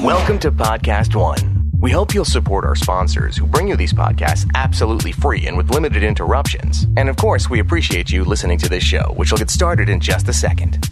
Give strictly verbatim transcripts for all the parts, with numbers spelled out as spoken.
Welcome to Podcast One. We hope you'll support our sponsors who bring you these podcasts absolutely free and with limited interruptions. And of course, we appreciate you listening to this show, which will get started in just a second.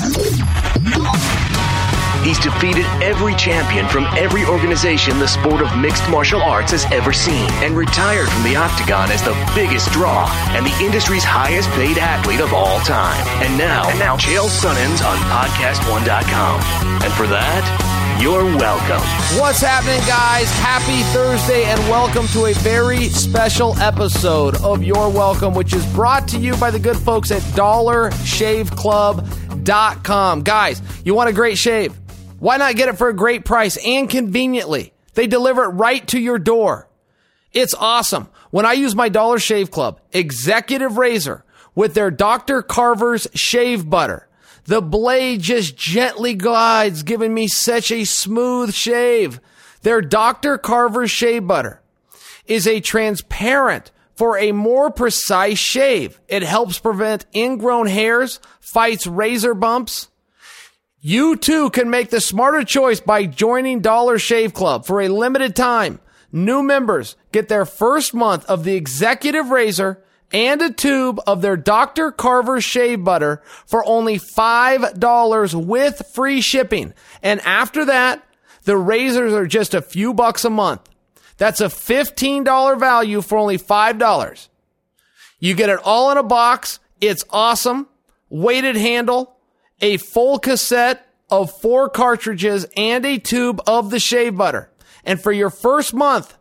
He's defeated every champion from every organization the sport of mixed martial arts has ever seen and retired from the octagon as the biggest draw and the industry's highest paid athlete of all time. And now, and now Chael Sonnen on podcast one dot com. And for that, you're welcome. What's happening, guys? Happy Thursday and welcome to a very special episode of You're Welcome, which is brought to you by the good folks at dollar shave club dot com. Guys, you want a great shave? Why not get it for a great price and conveniently? They deliver it right to your door. It's awesome. When I use my Dollar Shave Club Executive Razor with their Doctor Carver's Shave Butter, the blade just gently glides, giving me such a smooth shave. Their Doctor Carver's Shave Butter is a transparent for a more precise shave. It helps prevent ingrown hairs, fights razor bumps. You too can make the smarter choice by joining Dollar Shave Club. For a limited time, new members get their first month of the Executive Razor and a tube of their Doctor Carver's Shave Butter for only five dollars with free shipping. And after that, the razors are just a few bucks a month. That's a fifteen dollars value for only five dollars. You get it all in a box. It's awesome. Weighted handle, a full cassette of four cartridges, and a tube of the shave butter. And for your first month,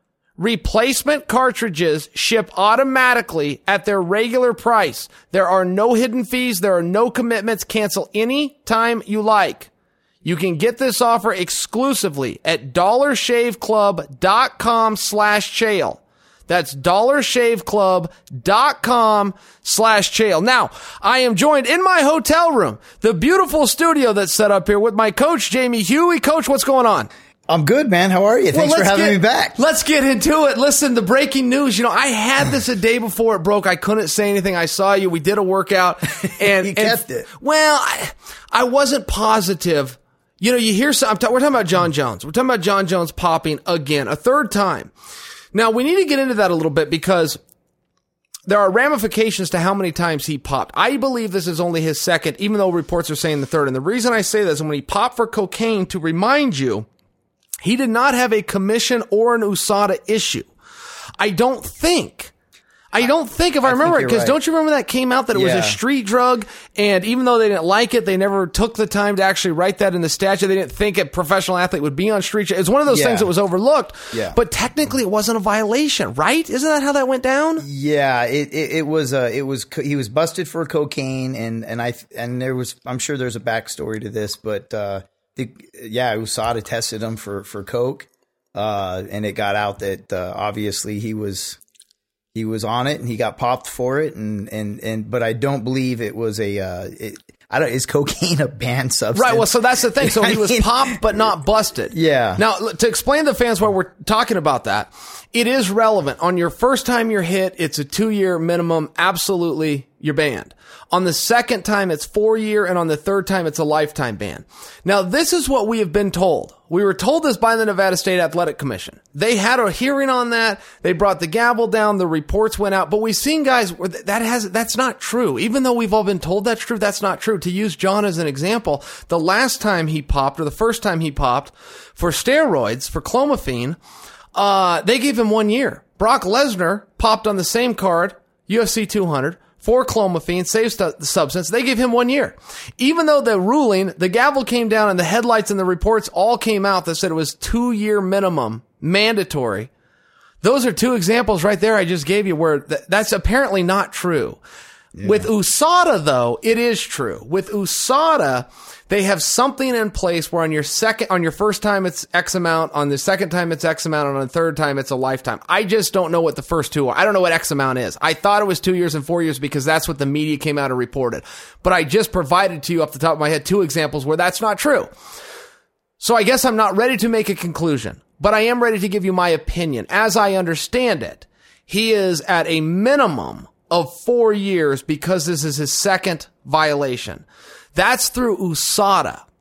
replacement cartridges ship automatically at their regular price. There are no hidden fees. There are no commitments. Cancel any time you like. You can get this offer exclusively at dollar shave club dot com slash Chael. That's dollar shave club dot com slash Chael. Now, I am joined in my hotel room, the beautiful studio that's set up here with my coach, Jamie Huey. Coach, what's going on? I'm good, man. How are you? Thanks well, for having get, me back. Let's get into it. Listen, the breaking news. You know, I had this a day before it broke. I couldn't say anything. I saw you. We did a workout. And you kept and, it. Well, I, I wasn't positive. You know, you hear some, I'm ta- we're talking about Jon Jones. We're talking about Jon Jones popping again, a third time. Now, we need to get into that a little bit because there are ramifications to how many times he popped. I believe this is only his second, even though reports are saying the third. And the reason I say this is when he popped for cocaine, to remind you, he did not have a commission or an U S A D A issue. I don't think. I don't think, if I, I remember it, because right. Don't you remember that came out that it yeah. was a street drug, and even though they didn't like it, they never took the time to actually write that in the statute. They didn't think a professional athlete would be on street. It's one of those yeah. things that was overlooked, yeah. but technically it wasn't a violation, right? Isn't that how that went down? Yeah, it it, it was. Uh, it was. He was busted for cocaine, and and I and there was. I'm sure there's a backstory to this, but uh, the, yeah, U S A D A tested him for for coke, uh, and it got out that uh, obviously he was. He was on it and he got popped for it. And, and, and, but I don't believe it was a, uh, it, I don't, is cocaine a banned substance? Right. Well, so that's the thing. So he was mean, popped, but not busted. Yeah. Now, to explain to the fans why we're talking about that, it is relevant. On your first time you're hit, it's a two year minimum. Absolutely. You're banned. On the second time, it's four year. And on the third time, it's a lifetime ban. Now, this is what we have been told. We were told this by the Nevada State Athletic Commission. They had a hearing on that. They brought the gavel down. The reports went out. But we've seen guys where that has, that's not true. Even though we've all been told that's true, that's not true. To use Jon as an example, the last time he popped, or the first time he popped for steroids, for clomiphene, uh, they gave him one year. Brock Lesnar popped on the same card, U F C two hundred. For clomiphene, safe stu- substance, they gave him one year. Even though the ruling, the gavel came down and the headlights and the reports all came out that said it was two-year minimum, mandatory. Those are two examples right there I just gave you where th- that's apparently not true. Yeah. With U S A D A, though, it is true. With U S A D A, they have something in place where on your second, on your first time it's X amount, on the second time it's X amount, and on the third time it's a lifetime. I just don't know what the first two are. I don't know what X amount is. I thought it was two years and four years because that's what the media came out and reported. But I just provided to you off the top of my head two examples where that's not true. So I guess I'm not ready to make a conclusion, but I am ready to give you my opinion. As I understand it, he is at a minimum of four years because this is his second violation. That's through U S A D A.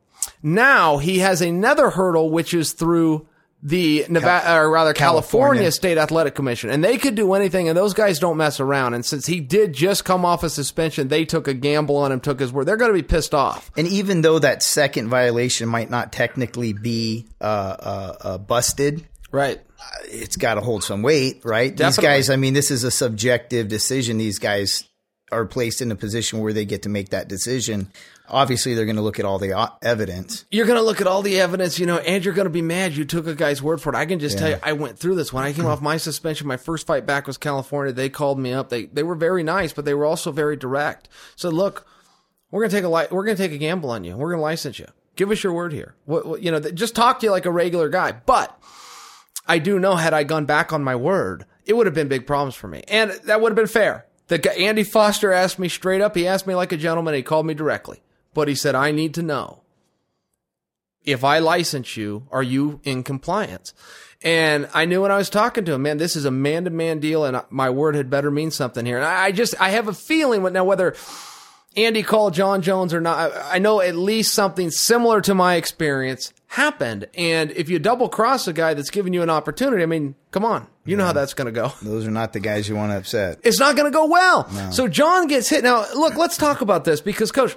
Now he has another hurdle, which is through the Nevada, Cal- or rather California. California State Athletic Commission, and they could do anything, and those guys don't mess around. And since he did just come off a suspension, they took a gamble on him, took his word. They're going to be pissed off. And even though that second violation might not technically be uh, uh, uh, busted, right? Uh, it's got to hold some weight, right? Definitely. These guys, I mean, this is a subjective decision. These guys are placed in a position where they get to make that decision. Obviously, they're going to look at all the evidence. You're going to look at all the evidence, you know, and you're going to be mad you took a guy's word for it. I can just yeah. tell you, I went through this. When I came off my suspension, my first fight back was California. They called me up. They they were very nice, but they were also very direct. So, look, we're going to take a li- we're going to take a gamble on you. We're going to license you. Give us your word here. What, what, you know, just talk to you like a regular guy. But I do know, had I gone back on my word, it would have been big problems for me, and that would have been fair. The guy, Andy Foster asked me straight up. He asked me like a gentleman. He called me directly. But he said, I need to know, if I license you, are you in compliance? And I knew when I was talking to him, man, this is a man-to-man deal, and my word had better mean something here. And I just, I have a feeling now whether Andy called Jon Jones or not, I know at least something similar to my experience happened. And if you double-cross a guy that's giving you an opportunity, I mean, come on. You know yeah. how that's going to go. Those are not the guys you want to upset. It's not going to go well. No. So Jon gets hit. Now, look, let's talk about this because, Coach,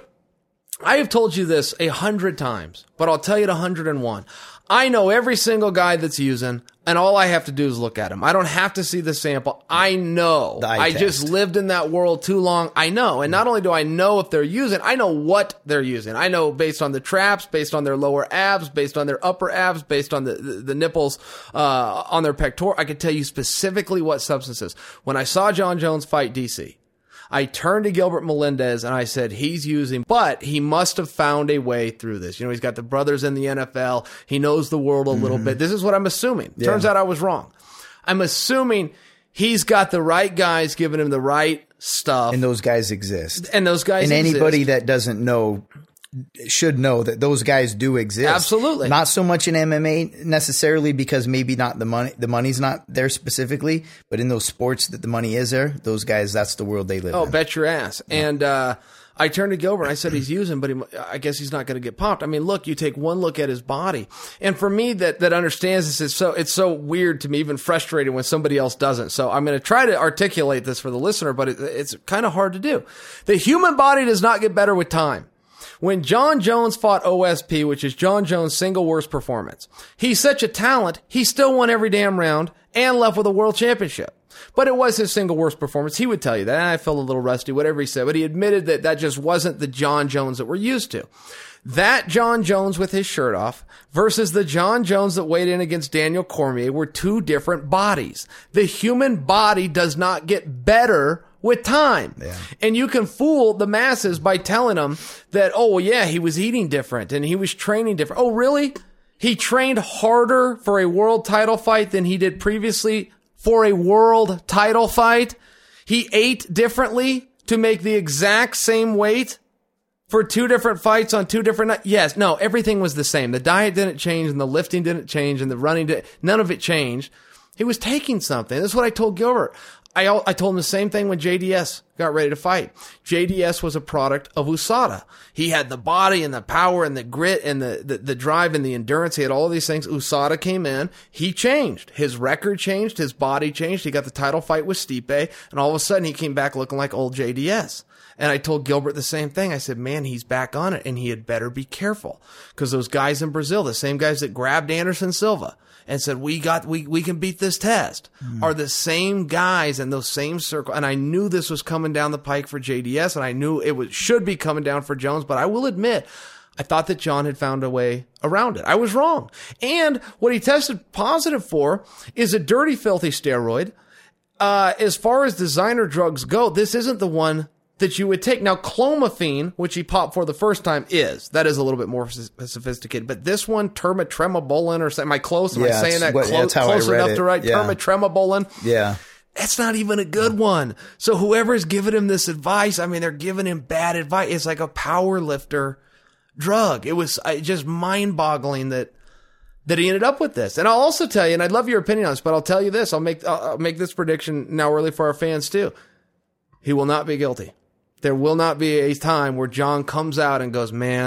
I have told you this a hundred times, but I'll tell you it a hundred and one. I know every single guy that's using, and all I have to do is look at him. I don't have to see the sample. I know. I test. just lived in that world too long. I know. And not only do I know if they're using, I know what they're using. I know based on the traps, based on their lower abs, based on their upper abs, based on the, the, the nipples uh, on their pectoral. I can tell you specifically what substances. When I saw Jon Jones fight D C, I turned to Gilbert Melendez and I said, he's using, but he must have found a way through this. You know, he's got the brothers in the N F L. He knows the world a mm-hmm. little bit. This is what I'm assuming. Yeah. Turns out I was wrong. I'm assuming he's got the right guys giving him the right stuff. And those guys exist. And those guys and exist. And anybody that doesn't know should know that those guys do exist. Absolutely. Not so much in M M A necessarily because maybe not the money, the money's not there specifically, but in those sports that the money is there, those guys, that's the world they live oh, in. Oh, bet your ass. Yeah. And, uh, I turned to Gilbert and I said, he's using, but he, I guess he's not going to get popped. I mean, look, you take one look at his body. And for me that, that understands this, is so, it's so weird to me, even frustrating when somebody else doesn't. So I'm going to try to articulate this for the listener, but it, it's kind of hard to do. The human body does not get better with time. When Jon Jones fought O S P, which is Jon Jones' single worst performance, he's such a talent, he still won every damn round and left with a world championship. But it was his single worst performance. He would tell you that. And I felt a little rusty, whatever he said. But he admitted that that just wasn't the Jon Jones that we're used to. That Jon Jones with his shirt off versus the Jon Jones that weighed in against Daniel Cormier were two different bodies. The human body does not get better with time. Yeah. And you can fool the masses by telling them that, oh, well, yeah, he was eating different and he was training different. Oh, really? He trained harder for a world title fight than he did previously for a world title fight? He ate differently to make the exact same weight for two different fights on two different nights? Yes. No, everything was the same. The diet didn't change and the lifting didn't change and the running didn't. None of it changed. He was taking something. That's what I told Gilbert. I, I told him the same thing when J D S got ready to fight. J D S was a product of U S A D A. He had the body and the power and the grit and the, the, the drive and the endurance. He had all these things. U S A D A came in. He changed. His record changed. His body changed. He got the title fight with Stipe. And all of a sudden he came back looking like old J D S. And I told Gilbert the same thing. I said, man, he's back on it and he had better be careful. Because those guys in Brazil, the same guys that grabbed Anderson Silva and said, we got, we, we can beat this test, mm. are the same guys in those same circles. And I knew this was coming down the pike for J D S, and I knew it was, should be coming down for Jones, but I will admit, I thought that Jon had found a way around it. I was wrong. And what he tested positive for is a dirty, filthy steroid. Uh, as far as designer drugs go, this isn't the one that you would take. Now, clomiphene, which he popped for the first time, is. That is a little bit more sophisticated. But this one, termatremabolin, or am I close? Am yeah, I saying that what, close, close enough it. to write? Yeah. Termatremabolin? Yeah. That's not even a good one. So whoever's giving him this advice, I mean, they're giving him bad advice. It's like a power lifter drug. It was just mind-boggling that that he ended up with this. And I'll also tell you, and I'd love your opinion on this, but I'll tell you this. I'll make I'll make this prediction now early for our fans too. He will not be guilty. There will not be a time where Jon comes out and goes, man,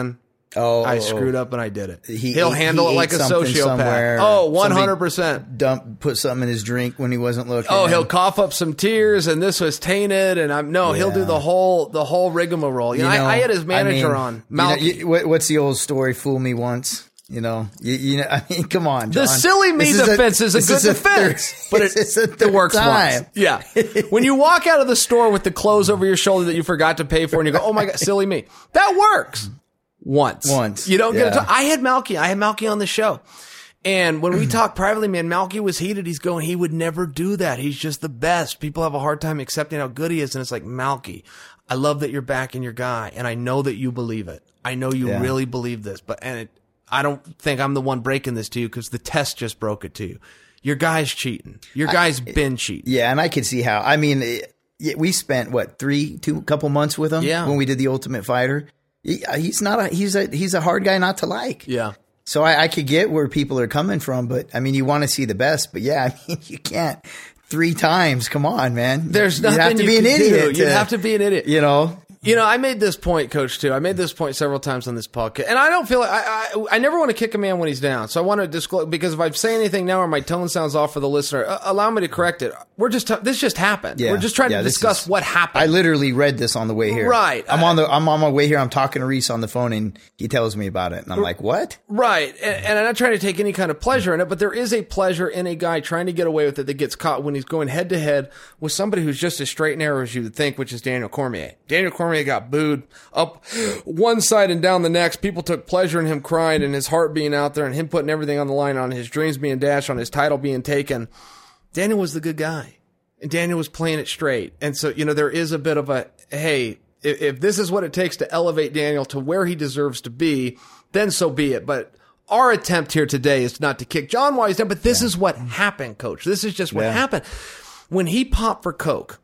Oh, I oh, screwed up and I did it. He He'll ate- handle he it like ate a something sociopath. somewhere. Oh, one hundred percent. Dump, put something in his drink when he wasn't looking. Oh, he'll cough up some tears, and this was tainted, and I'm no, he'll do Yeah. the whole the whole rigmarole. You, You know, know, I, I had his manager I mean, on. you know, Malky. you- what- what's the old story? Fool me once. You know, you, you know. I mean, come on, John. The silly me This defense is a, this good is a defense, third- but it, this is a it third works time. once. Yeah, when you walk out of the store with the clothes over your shoulder that you forgot to pay for, and you go, "Oh my god, silly me," that works once. Once, you don't get. yeah. To, I had Malky. I had Malky on the show. And when we talked privately, man, Malky was heated. He's going, he would never do that. He's just the best. People have a hard time accepting how good he is. And it's like, Malky, I love that you're backing your guy. And I know that you believe it. I know you Yeah. really believe this. But, and it, I don't think I'm the one breaking this to you because the test just broke it to you. Your guy's cheating. Your guy's I, been cheating. Yeah. And I could see how, I mean, it, we spent what, three, two, couple months with him yeah. when we did the Ultimate Fighter. He, he's not a, he's a, he's a hard guy not to like. Yeah. So I, I could get where people are coming from, but I mean, you want to see the best, but yeah, I mean, you can't three times. Come on, man. There's nothing you have to you be an can idiot. do. You to, have to be an idiot. You know. You know, I made this point, Coach, too. I made this point several times on this podcast. And I don't feel like, I, I, I never want to kick a man when he's down. So I want to disclose, because if I say anything now or my tone sounds off for the listener, uh, allow me to correct it. We're just, t- this just happened. Yeah. We're just trying yeah, to discuss is, what happened. I literally read this on the way here. Right. I'm I, on the, I'm on my way here. I'm talking to Reese on the phone and he tells me about it. And I'm like, what? Right. And, and I'm not trying to take any kind of pleasure in it, but there is a pleasure in a guy trying to get away with it that gets caught when he's going head to head with somebody who's just as straight and narrow as you would think, which is Daniel Cormier. Daniel Cormier got booed up one side and down the next. People took pleasure in him crying and his heart being out there and him putting everything on the line, on his dreams being dashed, on his title being taken. Daniel was the good guy. And Daniel was playing it straight. And so, you know, there is a bit of a, hey, if, if this is what it takes to elevate Daniel to where he deserves to be, then so be it. But our attempt here today is not to kick John Wise down, but this yeah. is what happened, Coach. This is just what yeah. happened. When he popped for Coke,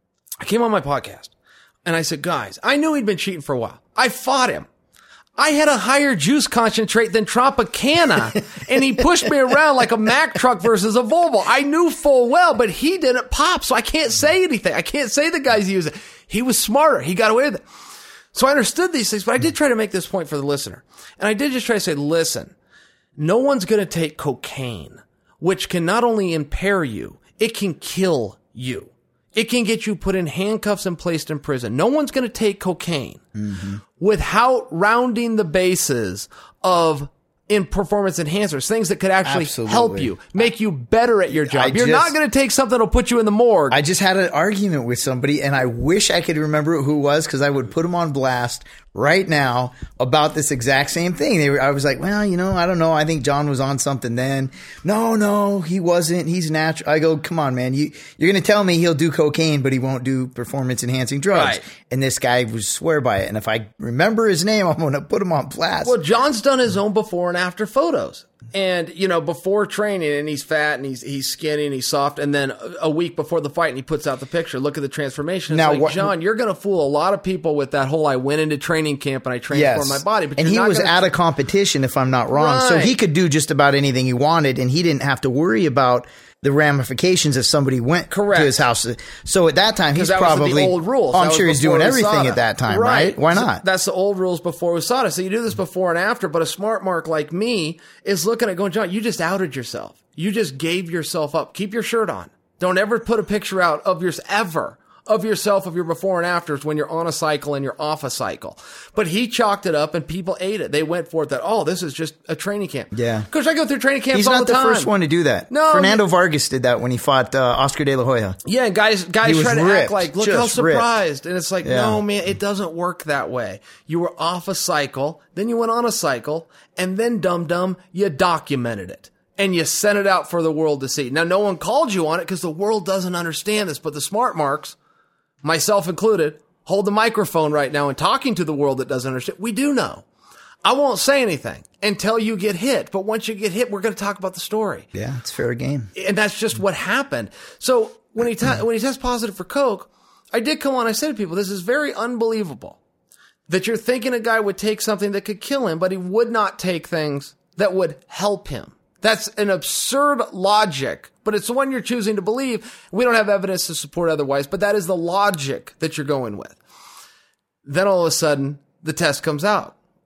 I came on my podcast. And I said, guys, I knew he'd been cheating for a while. I fought him. I had a higher juice concentrate than Tropicana, and he pushed me around like a Mack truck versus a Volvo. I knew full well, but he didn't pop, so I can't say anything. I can't say the guys use it. He was smarter. He got away with it. So I understood these things, but I did try to make this point for the listener. And I did just try to say, listen, no one's going to take cocaine, which can not only impair you, it can kill you. It can get you put in handcuffs and placed in prison. No one's going to take cocaine mm-hmm. without rounding the bases of in performance enhancers, things that could actually Absolutely. help you, make you better at your job. I You're just, not going to take something that'll put you in the morgue. I just had an argument with somebody, and I wish I could remember who it was because I would put them on blast right now about this exact same thing. They were, I was like, well, you know, I don't know. I think John was on something then. No, no, he wasn't. He's natural. I go, come on, man. You, you're going to tell me he'll do cocaine, but he won't do performance enhancing drugs. Right. And this guy would swear by it. And if I remember his name, I'm going to put him on blast. Well, John's done his own before and after photos. And, you know, before training and he's fat and he's he's skinny and he's soft. And then a week before the fight and he puts out the picture. Look at the transformation. It's now, like, what, John, you're going to fool a lot of people with that whole I went into training camp and I transformed yes. my body. But and he was gonna... out of competition, if I'm not wrong. Right. So he could do just about anything he wanted and he didn't have to worry about the ramifications if somebody went Correct. to his house. So at that time, he's that probably was the old rules. Oh, I'm sure he's doing everything at that time, right? right? Why not? So that's the old rules before U S A D A. So you do this before and after, but a smart mark like me is looking at going, John, you just outed yourself. You just gave yourself up. Keep your shirt on. Don't ever put a picture out of yours ever. Of yourself, of your before and afters when you're on a cycle and you're off a cycle. But he chalked it up and people ate it. They went for it that, oh, this is just a training camp. Yeah. Because I go through training camps He's all not the time. the first one to do that. No. Fernando he, Vargas did that when he fought uh, Oscar De La Hoya. Yeah, guys guys try to ripped, act like, look how surprised. Ripped. And it's like, yeah. no, man, it doesn't work that way. You were off a cycle, then you went on a cycle, and then, dum-dum, you documented it. And you sent it out for the world to see. Now, no one called you on it because the world doesn't understand this, but the smart marks, myself included, hold the microphone right now and talking to the world that doesn't understand. We do know. I won't say anything until you get hit. But once you get hit, we're going to talk about the story. Yeah, it's fair game. And that's just what happened. So when he te- when he tests positive for coke, I did come on. I said to people, this is very unbelievable that you're thinking a guy would take something that could kill him, but he would not take things that would help him. That's an absurd logic, but it's the one you're choosing to believe. We don't have evidence to support otherwise, but that is the logic that you're going with. Then all of a sudden, the test comes out.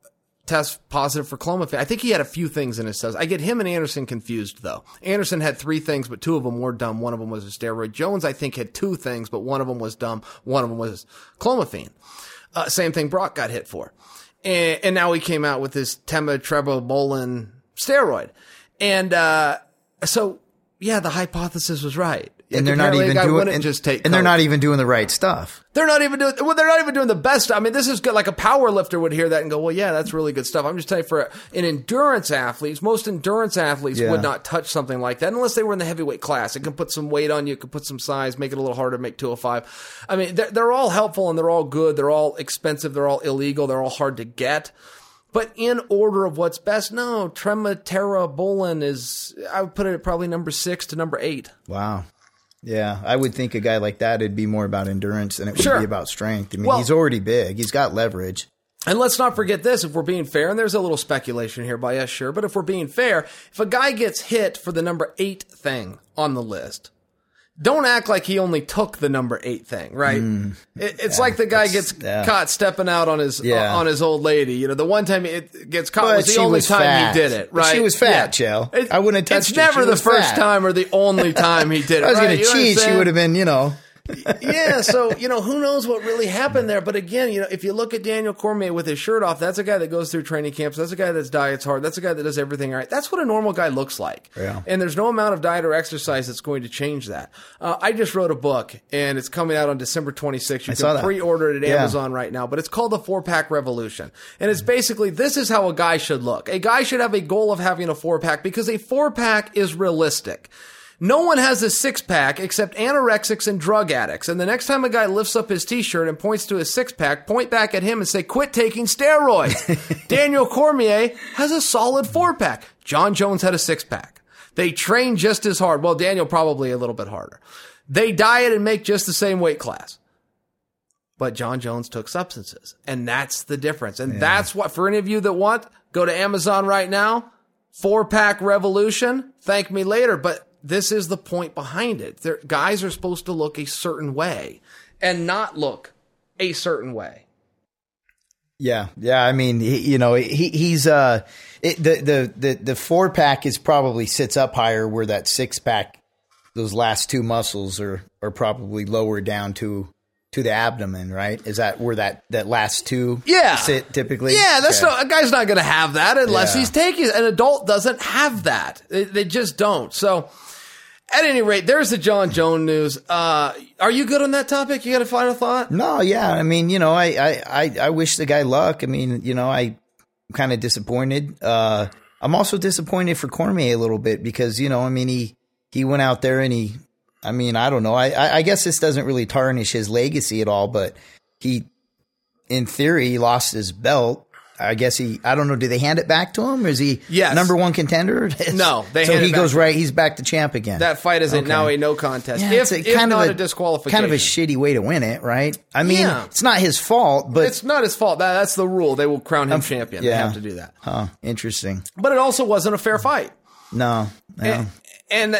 test positive for clomiphene. I think he had a few things in his cells. I get him and Anderson confused, though. Anderson had three things, but two of them were dumb. One of them was a steroid. Jones, I think, had two things, but one of them was dumb. One of them was clomiphene. Uh, same thing Brock got hit for. And, and now he came out with this Tremobolan steroid. And uh, so, yeah, the hypothesis was right. And they're not even doing, and, just take and they're not even doing the right stuff. They're not even doing, well, they're not even doing the best. I mean, this is good. Like a power lifter would hear that and go, well, yeah, that's really good stuff. I'm just telling you, for an endurance athletes, most endurance athletes yeah. would not touch something like that unless they were in the heavyweight class. It can put some weight on you. It can put some size, make it a little harder to make two oh five. I mean, they're, they're all helpful and they're all good. They're all expensive. They're all illegal. They're all hard to get. But in order of what's best, no, Tremobolan is, I would put it at probably number six to number eight. Wow. Yeah, I would think a guy like that, it'd be more about endurance than it would sure. be about strength. I mean, well, he's already big. He's got leverage. And let's not forget this, if we're being fair, and there's a little speculation here by us, sure, but if we're being fair, if a guy gets hit for the number eight thing on the list, don't act like he only took the number eight thing, right? Mm, it, it's yeah, like the guy gets yeah. caught stepping out on his yeah. uh, on his old lady. You know, the one time it gets caught but was the only was time fat. he did it, right? She was fat, yeah. Joe. I wouldn't have touched It's her. never she the was first fat. time or the only time he did it. I was right? going to cheat. She would have been, you know. yeah, so, you know, who knows what really happened there. But again, you know, if you look at Daniel Cormier with his shirt off, that's a guy that goes through training camps. That's a guy that's diets hard. That's a guy that does everything right. That's what a normal guy looks like. Yeah. And there's no amount of diet or exercise that's going to change that. Uh, I just wrote a book, and it's coming out on December twenty-sixth. You I can pre-order it at yeah. Amazon right now. But it's called the Four-Pack Revolution. And it's basically, this is how a guy should look. A guy should have a goal of having a four-pack because a four-pack is realistic. No one has a six-pack except anorexics and drug addicts. And the next time a guy lifts up his T-shirt and points to his six-pack, point back at him and say, quit taking steroids. Daniel Cormier has a solid four-pack. John Jones had a six-pack. They train just as hard. Well, Daniel probably a little bit harder. They diet and make just the same weight class. But John Jones took substances. And that's the difference. And yeah. that's what, for any of you that want, go to Amazon right now. Four-pack revolution. Thank me later. But this is the point behind it. They're, guys are supposed to look a certain way and not look a certain way. Yeah, yeah. I mean, he, you know, he he's uh, it, the the the the four pack is probably sits up higher, where that six pack, those last two muscles are are probably lower down to to the abdomen, right? Is that where that that last two yeah. sit typically? Yeah, that's okay. not, a guy's not going to have that unless yeah. he's taking it. An adult doesn't have that. They, they just don't. So. At any rate, there's the John Jones news. Uh, are you good on that topic? You got a final thought? No, yeah. I mean, you know, I, I, I, I wish the guy luck. I mean, you know, I, I'm kind of disappointed. Uh, I'm also disappointed for Cormier a little bit because, you know, I mean, he, he went out there and he, I mean, I don't know. I, I, I guess this doesn't really tarnish his legacy at all, but he, in theory, he lost his belt. I guess he, I don't know, do they hand it back to him? Or is he yes. number one contender? No, they So hand he it goes back. right, he's back to champ again. That fight is okay. now a no contest. Yeah, if it's a, if kind not of a, a disqualification. Kind of a shitty way to win it, right? I mean, yeah. it's not his fault, but. It's not his fault. That, that's the rule. They will crown him um, champion. Yeah. They have to do that. Huh, interesting. But it also wasn't a fair fight. No, no. And, and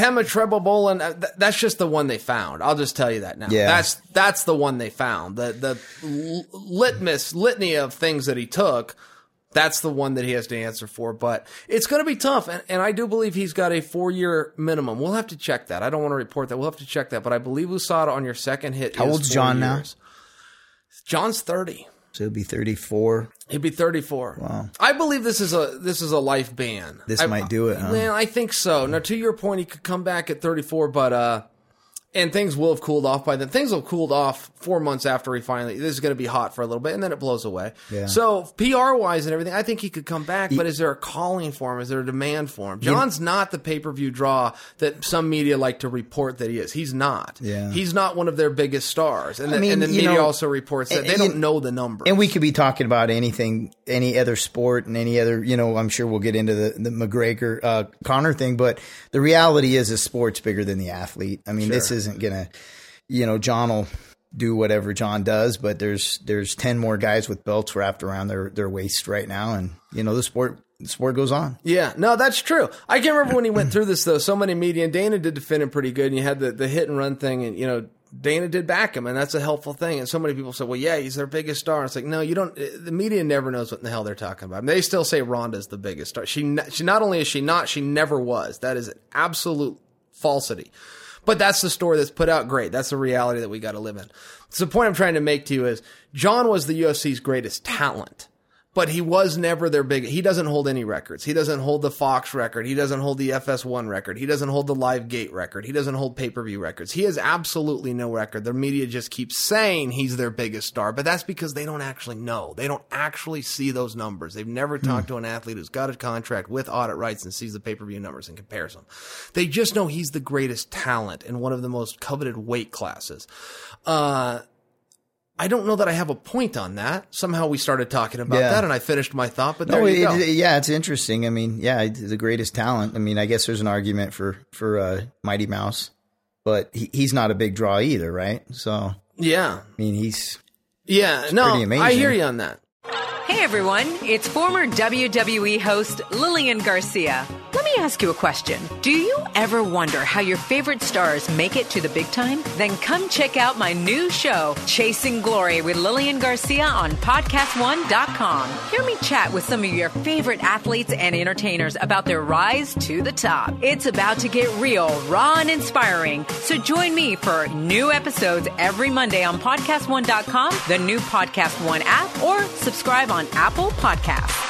Tremobolan, that's just the one they found. I'll just tell you that now. Yeah. That's that's the one they found. The the litmus, litany of things that he took, that's the one that he has to answer for. But it's going to be tough. And, and I do believe he's got a four-year minimum. We'll have to check that. I don't want to report that. We'll have to check that. But I believe U S A D A on your second hit How is old's four John years. now? John's thirty. So he'll be thirty-four. He'd be thirty-four. Wow. I believe this is a this is a life ban. This I, might do it, huh? Man, I think so. Now, to your point, he could come back at thirty-four, but uh, and things will have cooled off by then. Things will have cooled off four months after he finally. This is going to be hot for a little bit, and then it blows away. Yeah. So P R wise and everything, I think he could come back. But is there a calling for him? Is there a demand for him? John's not the pay per view draw that some media like to report that he is. He's not. Yeah. He's not one of their biggest stars, and I the, mean, and the you media know, also reports that and, they and, don't know the numbers. And we could be talking about anything, any other sport, and any other. You know, I'm sure we'll get into the the McGregor uh, Conor thing, but the reality is, a sport's bigger than the athlete. I mean, Sure. this isn't gonna. You know, John will do whatever John does, but there's there's ten more guys with belts wrapped around their, their waist right now, and you know the sport the sport goes on. Yeah, no, that's true. I can't remember when he went through this though. So many media, and Dana did defend him pretty good, and you had the, the hit and run thing, and you know Dana did back him, and that's a helpful thing. And so many people say, well, yeah, he's their biggest star. It's like, no, you don't. The media never knows what in the hell they're talking about. I mean, they still say Ronda's the biggest star. She, she not only is she not, she never was. That is an absolute falsity. But that's the story that's put out. Great. That's the reality that we got to live in. So the point I'm trying to make to you is Jon was the U F C's greatest talent. But he was never their big. He doesn't hold any records. He doesn't hold the Fox record. He doesn't hold the F S one record. He doesn't hold the Live Gate record. He doesn't hold pay-per-view records. He has absolutely no record. The media just keeps saying he's their biggest star, but that's because they don't actually know. They don't actually see those numbers. They've never talked to an athlete who's got a contract with audit rights and sees the pay-per-view numbers and compares them. They just know he's the greatest talent in one of the most coveted weight classes. Uh, I don't know that I have a point on that. Somehow we started talking about yeah. that, and I finished my thought, but there no, you go. It, yeah, it's interesting. I mean, yeah, the greatest talent. I mean, I guess there's an argument for, for uh, Mighty Mouse, but he, he's not a big draw either, right? So, yeah. I mean, he's yeah, no, pretty amazing. I hear you on that. Hey, everyone. It's former W W E host Lillian Garcia. Let me ask you a question. Do you ever wonder how your favorite stars make it to the big time? Then come check out my new show, Chasing Glory with Lillian Garcia on podcast one dot com. Hear me chat with some of your favorite athletes and entertainers about their rise to the top. It's about to get real, raw, and inspiring. So join me for new episodes every Monday on podcast one dot com, the new Podcast One app, or subscribe on Apple Podcasts.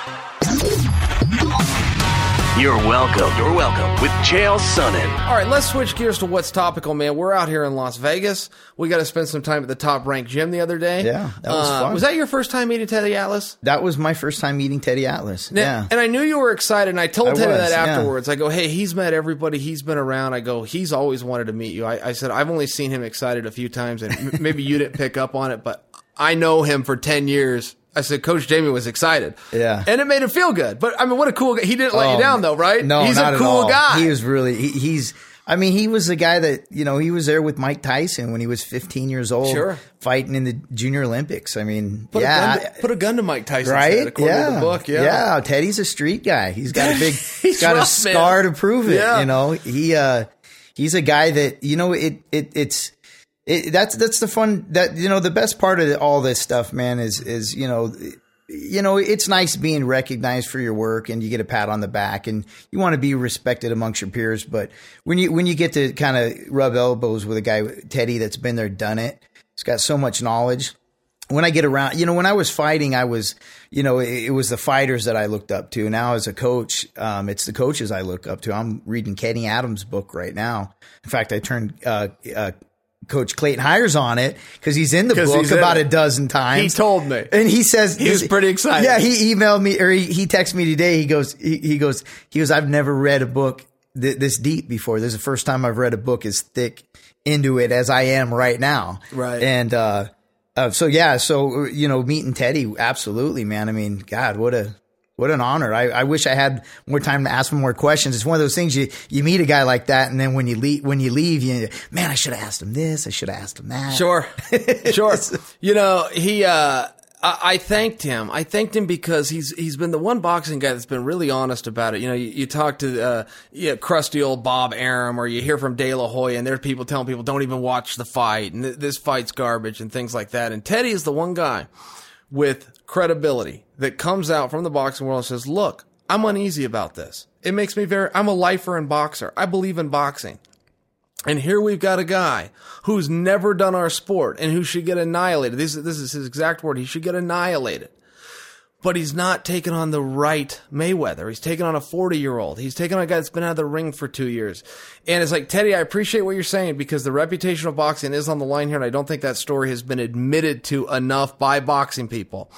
You're welcome. You're welcome with Chael Sonnen. All right, let's switch gears to what's topical, man. We're out here in Las Vegas. We got to spend some time at the top-ranked gym the other day. Yeah, that was uh, fun. Was that your first time meeting Teddy Atlas? That was my first time meeting Teddy Atlas. Now, yeah. And I knew you were excited, and I told I Teddy was, that yeah. afterwards. I go, hey, he's met everybody. He's been around. I go, he's always wanted to meet you. I, I said, I've only seen him excited a few times, and m- maybe you didn't pick up on it, but I know him for ten years. I said, Coach Jamie was excited. Yeah. And it made him feel good. But, I mean, what a cool guy. He didn't let Oh, you down, though, right? No, he's not a at cool all. guy. He was really, he, he's, I mean, he was the guy that, you know, he was there with Mike Tyson when he was fifteen years old. Sure. Fighting in the Junior Olympics. I mean, Put, yeah. a gun to, put a gun to Mike Tyson's right? head, according yeah. to the book. Yeah. Yeah. Teddy's a street guy. He's got a big, he's he's got rough, a scar man. to prove it. Yeah. You know, he, uh, he's a guy that, you know, it, it, it's, it, that's, that's the fun that, you know, the best part of all this stuff, man, is, is, you know, you know, it's nice being recognized for your work and you get a pat on the back and you want to be respected amongst your peers. But when you, when you get to kind of rub elbows with a guy, Teddy, that's been there, done it, he's got so much knowledge. When I get around, you know, when I was fighting, I was, you know, it, it was the fighters that I looked up to. Now as a coach, um, it's the coaches I look up to. I'm reading Kenny Adams' book right now. In fact, I turned, uh, uh, Coach Clayton Hires on it because he's in the book about a dozen times. He told me. And he says he was pretty excited. Yeah, he emailed me or he, he texted me today. He goes, he, he goes, he goes, I've never read a book th- this deep before. This is the first time I've read a book as thick into it as I am right now. Right. And uh, uh so yeah, so you know, meeting Teddy, absolutely, man. I mean, God, what a What an honor. I, I wish I had more time to ask him more questions. It's one of those things you, you meet a guy like that. And then when you leave, when you leave, you, man, I should have asked him this. I should have asked him that. Sure. Sure. You know, he, uh, I, I thanked him. I thanked him because he's, he's been the one boxing guy that's been really honest about it. You know, you, you talk to, uh, you know, crusty old Bob Arum or you hear from De La Hoya and there are people telling people don't even watch the fight and th- this fight's garbage and things like that. And Teddy is the one guy with credibility that comes out from the boxing world and says, look, I'm uneasy about this. It makes me very, I'm a lifer and boxer. I believe in boxing. And here we've got a guy who's never done our sport and who should get annihilated. This, this is his exact word. He should get annihilated. But he's not taking on the right Mayweather. He's taking on a forty-year-old. He's taking on a guy that's been out of the ring for two years. And it's like, Teddy, I appreciate what you're saying because the reputation of boxing is on the line here, and I don't think that story has been admitted to enough by boxing people.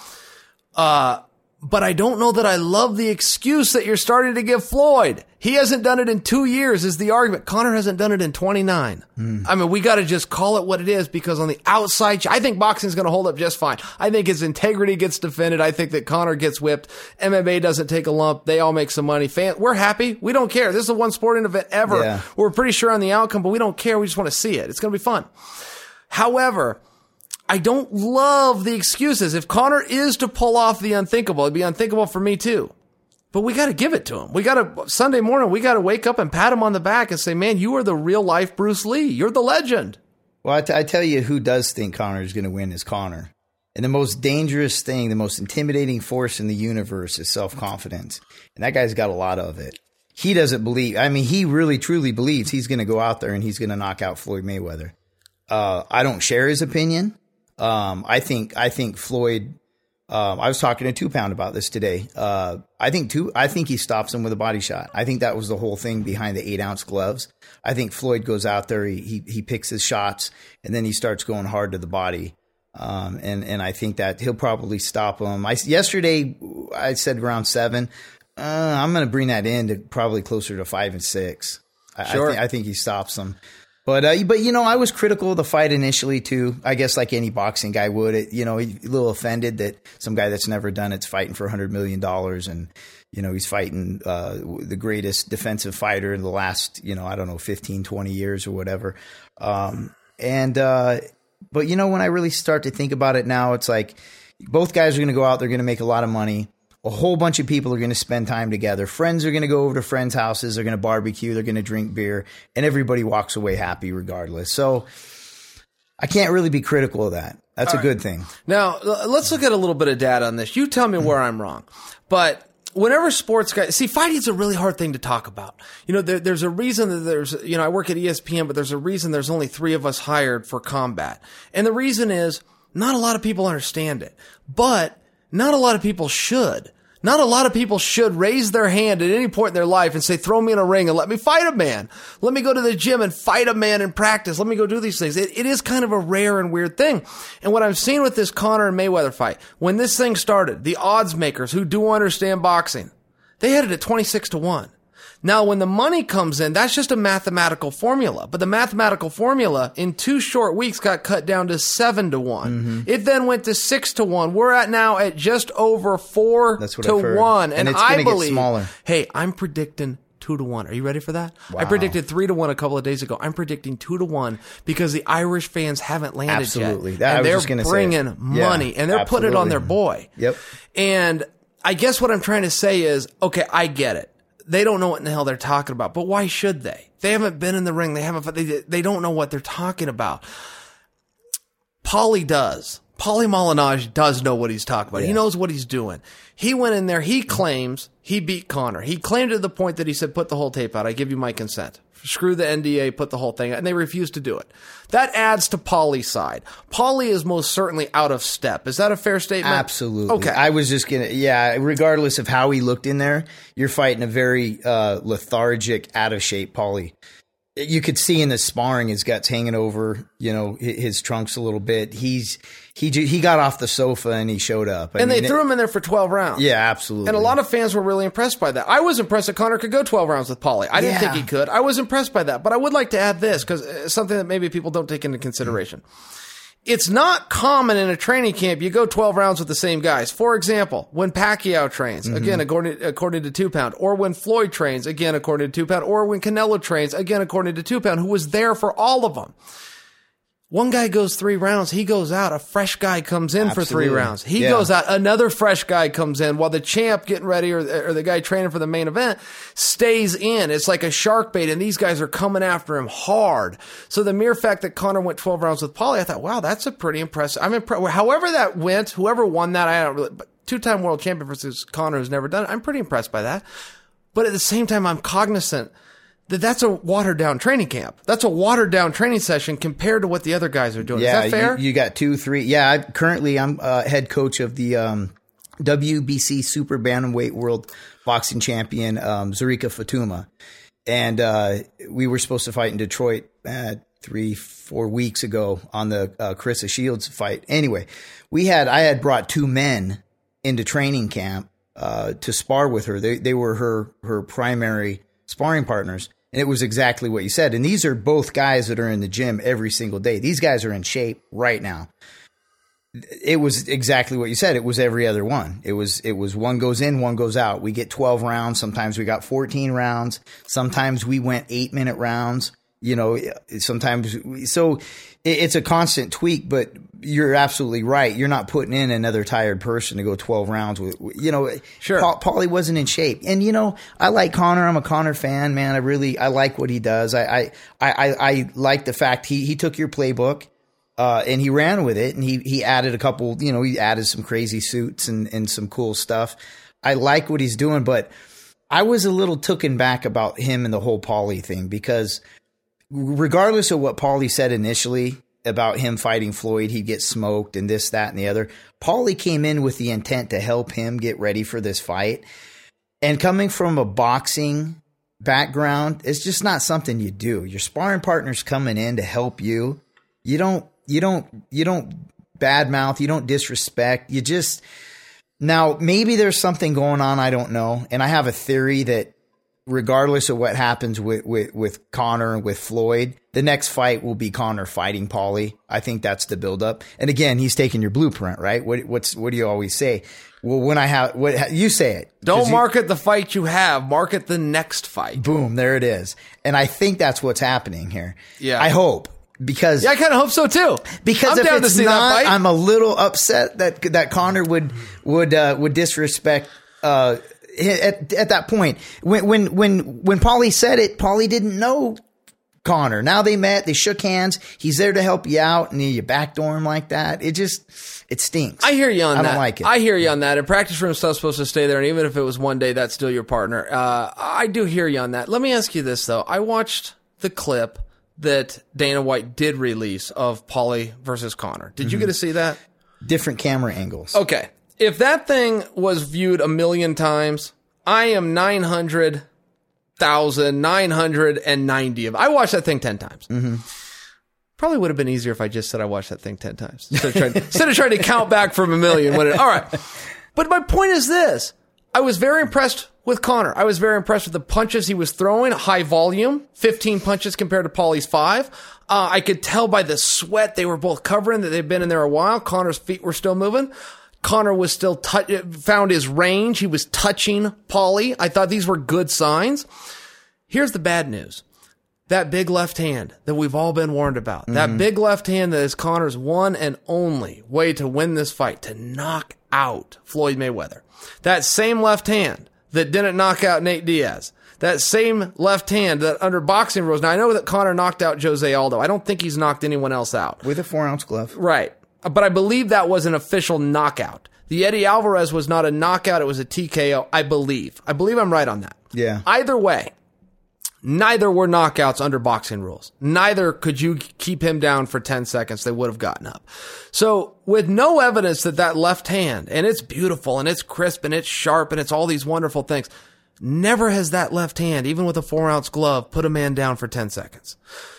Uh, but I don't know that I love the excuse that you're starting to give Floyd. He hasn't done it in two years is the argument. Conor hasn't done it in twenty-nine. Mm. I mean, we got to just call it what it is because on the outside, I think boxing's going to hold up just fine. I think his integrity gets defended. I think that Conor gets whipped. M M A doesn't take a lump. They all make some money. Fan, we're happy. We don't care. This is the one sporting event ever. Yeah. We're pretty sure on the outcome, but we don't care. We just want to see it. It's going to be fun. However, I don't love the excuses. If Conor is to pull off the unthinkable, it'd be unthinkable for me too. But we got to give it to him. We got to, Sunday morning, we got to wake up and pat him on the back and say, man, you are the real life Bruce Lee. You're the legend. Well, I, t- I tell you who does think Conor is going to win is Conor. And the most dangerous thing, the most intimidating force in the universe is self-confidence. And that guy's got a lot of it. He doesn't believe. I mean, he really, truly believes he's going to go out there and he's going to knock out Floyd Mayweather. Uh, I don't share his opinion. Um, I think I think Floyd. Um, I was talking to Two Pound about this today. Uh, I think two. I think he stops him with a body shot. I think that was the whole thing behind the eight ounce gloves. I think Floyd goes out there, he he, he picks his shots, and then he starts going hard to the body. Um, and, and I think that he'll probably stop him. I, yesterday, I said round seven. Uh, I'm going to bring that in to probably closer to five and six. I, Sure. I, th- I think he stops him. But, uh, but, you know, I was critical of the fight initially, too. I guess like any boxing guy would. It, you know, a little offended that some guy that's never done it's fighting for one hundred million dollars. And, you know, he's fighting uh, the greatest defensive fighter in the last, you know, I don't know, fifteen, twenty years or whatever. Um, and, uh, but, you know, when I really start to think about it now, it's like both guys are going to go out. They're going to make a lot of money. A whole bunch of people are going to spend time together. Friends are going to go over to friends' houses. They're going to barbecue. They're going to drink beer. And everybody walks away happy regardless. So I can't really be critical of that. That's All a good right. thing. Now, l- let's look at a little bit of data on this. You tell me where I'm wrong. But whenever sports guys, see, fighting's a really hard thing to talk about. You know, there, there's a reason that there's, you know, I work at E S P N, but there's a reason there's only three of us hired for combat. And the reason is not a lot of people understand it, but not a lot of people should. Not a lot of people should raise their hand at any point in their life and say, throw me in a ring and let me fight a man. Let me go to the gym and fight a man in practice. Let me go do these things. It, it is kind of a rare and weird thing. And what I've seen with this Conor and Mayweather fight, when this thing started, the odds makers who do understand boxing, they had it at twenty-six to one. Now, when the money comes in, that's just a mathematical formula. But the mathematical formula in two short weeks got cut down to seven to one. Mm-hmm. It then went to six to one. We're at now at just over four That's what to I've heard. one. And And, it's I gonna get believe, smaller. hey, I'm predicting two to one. Are you ready for that? Wow. I predicted three to one a couple of days ago. I'm predicting two to one because the Irish fans haven't landed Absolutely. yet. That- I and was they're just gonna say. bringing money Yeah, and they're putting it on absolutely. their boy. Yep. And I guess what I'm trying to say is, okay, I get it. They don't know what in the hell they're talking about, but why should they? They haven't been in the ring. They haven't, they, they don't know what they're talking about. Paulie does. Paulie Malignaggi does know what he's talking about. Yeah. He knows what he's doing. He went in there. He claims he beat Conor. He claimed to the point that he said, put the whole tape out. I give you my consent. Screw the N D A, put the whole thing out. And they refused to do it. That adds to Paulie's side. Paulie is most certainly out of step. Is that a fair statement? Absolutely. Okay. I was just going to, yeah, regardless of how he looked in there, you're fighting a very uh, lethargic, out of shape Paulie. You could see in the sparring his guts hanging over, you know, his, his trunks a little bit. He's he he got off the sofa and he showed up. I And mean, they threw him in there for twelve rounds. Yeah, absolutely. And a lot of fans were really impressed by that. I was impressed that Conor could go twelve rounds with Paulie. I didn't Yeah. think he could. I was impressed by that. But I would like to add this because it's something that maybe people don't take into consideration. It's not common in a training camp you go twelve rounds with the same guys. For example, when Pacquiao trains, Mm-hmm. again, according, according to Two Pound, or when Floyd trains, again, according to Two Pound, or when Canelo trains, again, according to Two Pound, who was there for all of them. One guy goes three rounds, he goes out, a fresh guy comes in for three Absolutely. rounds. He Yeah. goes out, another fresh guy comes in while the champ getting ready or, or the guy training for the main event stays in. It's like a shark bait and these guys are coming after him hard. So the mere fact that Conor went twelve rounds with Paulie, I thought, wow, that's a pretty impressive. I'm impressed. However that went, whoever won that, I don't really, but two-time world champion versus Conor who's never done it, I'm pretty impressed by that. But at the same time, I'm cognizant that that's a watered down training camp. That's a watered down training session compared to what the other guys are doing. Yeah, Is that fair? You, you got two, three. Yeah, I, currently I'm uh, head coach of the um, W B C Super Bantamweight World Boxing Champion, um, Zarika Fatuma. And uh, we were supposed to fight in Detroit uh, three, four weeks ago on the uh, Carissa Shields fight. Anyway, we had I had brought two men into training camp uh, to spar with her. They they were her her primary sparring partners. And it was exactly what you said. And these are both guys that are in the gym every single day. These guys are in shape right now. It was exactly what you said. It was every other one. It was it was one goes in, one goes out. We get twelve rounds. Sometimes we got fourteen rounds. Sometimes we went eight minute rounds. You know, sometimes, so it's a constant tweak, but you're absolutely right. You're not putting in another tired person to go twelve rounds with, you know, sure. Paul, Paulie wasn't in shape. And, you know, I like Conor. I'm a Conor fan, man. I really, I like what he does. I, I, I, I like the fact he, he took your playbook, uh, and he ran with it, and he, he added a couple, you know, he added some crazy suits and, and some cool stuff. I like what he's doing, but I was a little taken back about him and the whole Paulie thing, because regardless of what Paulie said initially about him fighting Floyd, he'd get smoked and this, that, and the other. Paulie came in with the intent to help him get ready for this fight. And coming from a boxing background, it's just not something you do. Your sparring partner's coming in to help you. You don't, you don't, you don't badmouth. You don't disrespect. You just, now maybe there's something going on. I don't know. And I have a theory that regardless of what happens with, with, with Conor and with Floyd, the next fight will be Conor fighting Paulie. I think that's the buildup. And again, he's taking your blueprint, right? What, what's, what do you always say? Well, when I have, what you say it. Don't you, market the fight you have, market the next fight. Boom. There it is. And I think that's what's happening here. Yeah. I hope. Because yeah, I kind of hope so too. Because I'm if down it's to see not, that fight. I'm a little upset that that Conor would would uh, would disrespect uh, at at that point. When when when when Paulie said it, Paulie didn't know Conor. Now they met, they shook hands. He's there to help you out, and you backdoor him like that. It just it stinks. I hear you on I that. I don't like it. I hear you on that. And practice room stuff's supposed to stay there, and even if it was one day, that's still your partner. Uh, I do hear you on that. Let me ask you this though. I watched the clip that Dana White did release of Paulie versus Conor. Did mm-hmm. you get to see that? Different camera angles. Okay. If that thing was viewed a million times, I am nine hundred thousand nine hundred ninety of I watched that thing ten times. Mm-hmm. Probably would have been easier if I just said I watched that thing ten times. Instead of trying, instead of trying to count back from a million. When it, all right. But my point is this. I was very impressed with Conor. I was very impressed with the punches he was throwing, high volume, fifteen punches compared to Paulie's five. Uh, I could tell by the sweat they were both covering that they've been in there a while. Conor's feet were still moving. Conor was still t- found his range. He was touching Paulie. I thought these were good signs. Here's the bad news. That big left hand that we've all been warned about. Mm-hmm. That big left hand that is Conor's one and only way to win this fight, to knock out Floyd Mayweather. That same left hand that didn't knock out Nate Diaz. That same left hand that under boxing rules. Now, I know that Conor knocked out Jose Aldo. I don't think he's knocked anyone else out. With a four-ounce glove. Right. But I believe that was an official knockout. The Eddie Alvarez was not a knockout. It was a T K O, I believe. I believe I'm right on that. Yeah. Either way, neither were knockouts under boxing rules. Neither could you keep him down for ten seconds. They would have gotten up. So with no evidence that that left hand, and it's beautiful and it's crisp and it's sharp and it's all these wonderful things, never has that left hand, even with a four ounce glove, put a man down for ten seconds.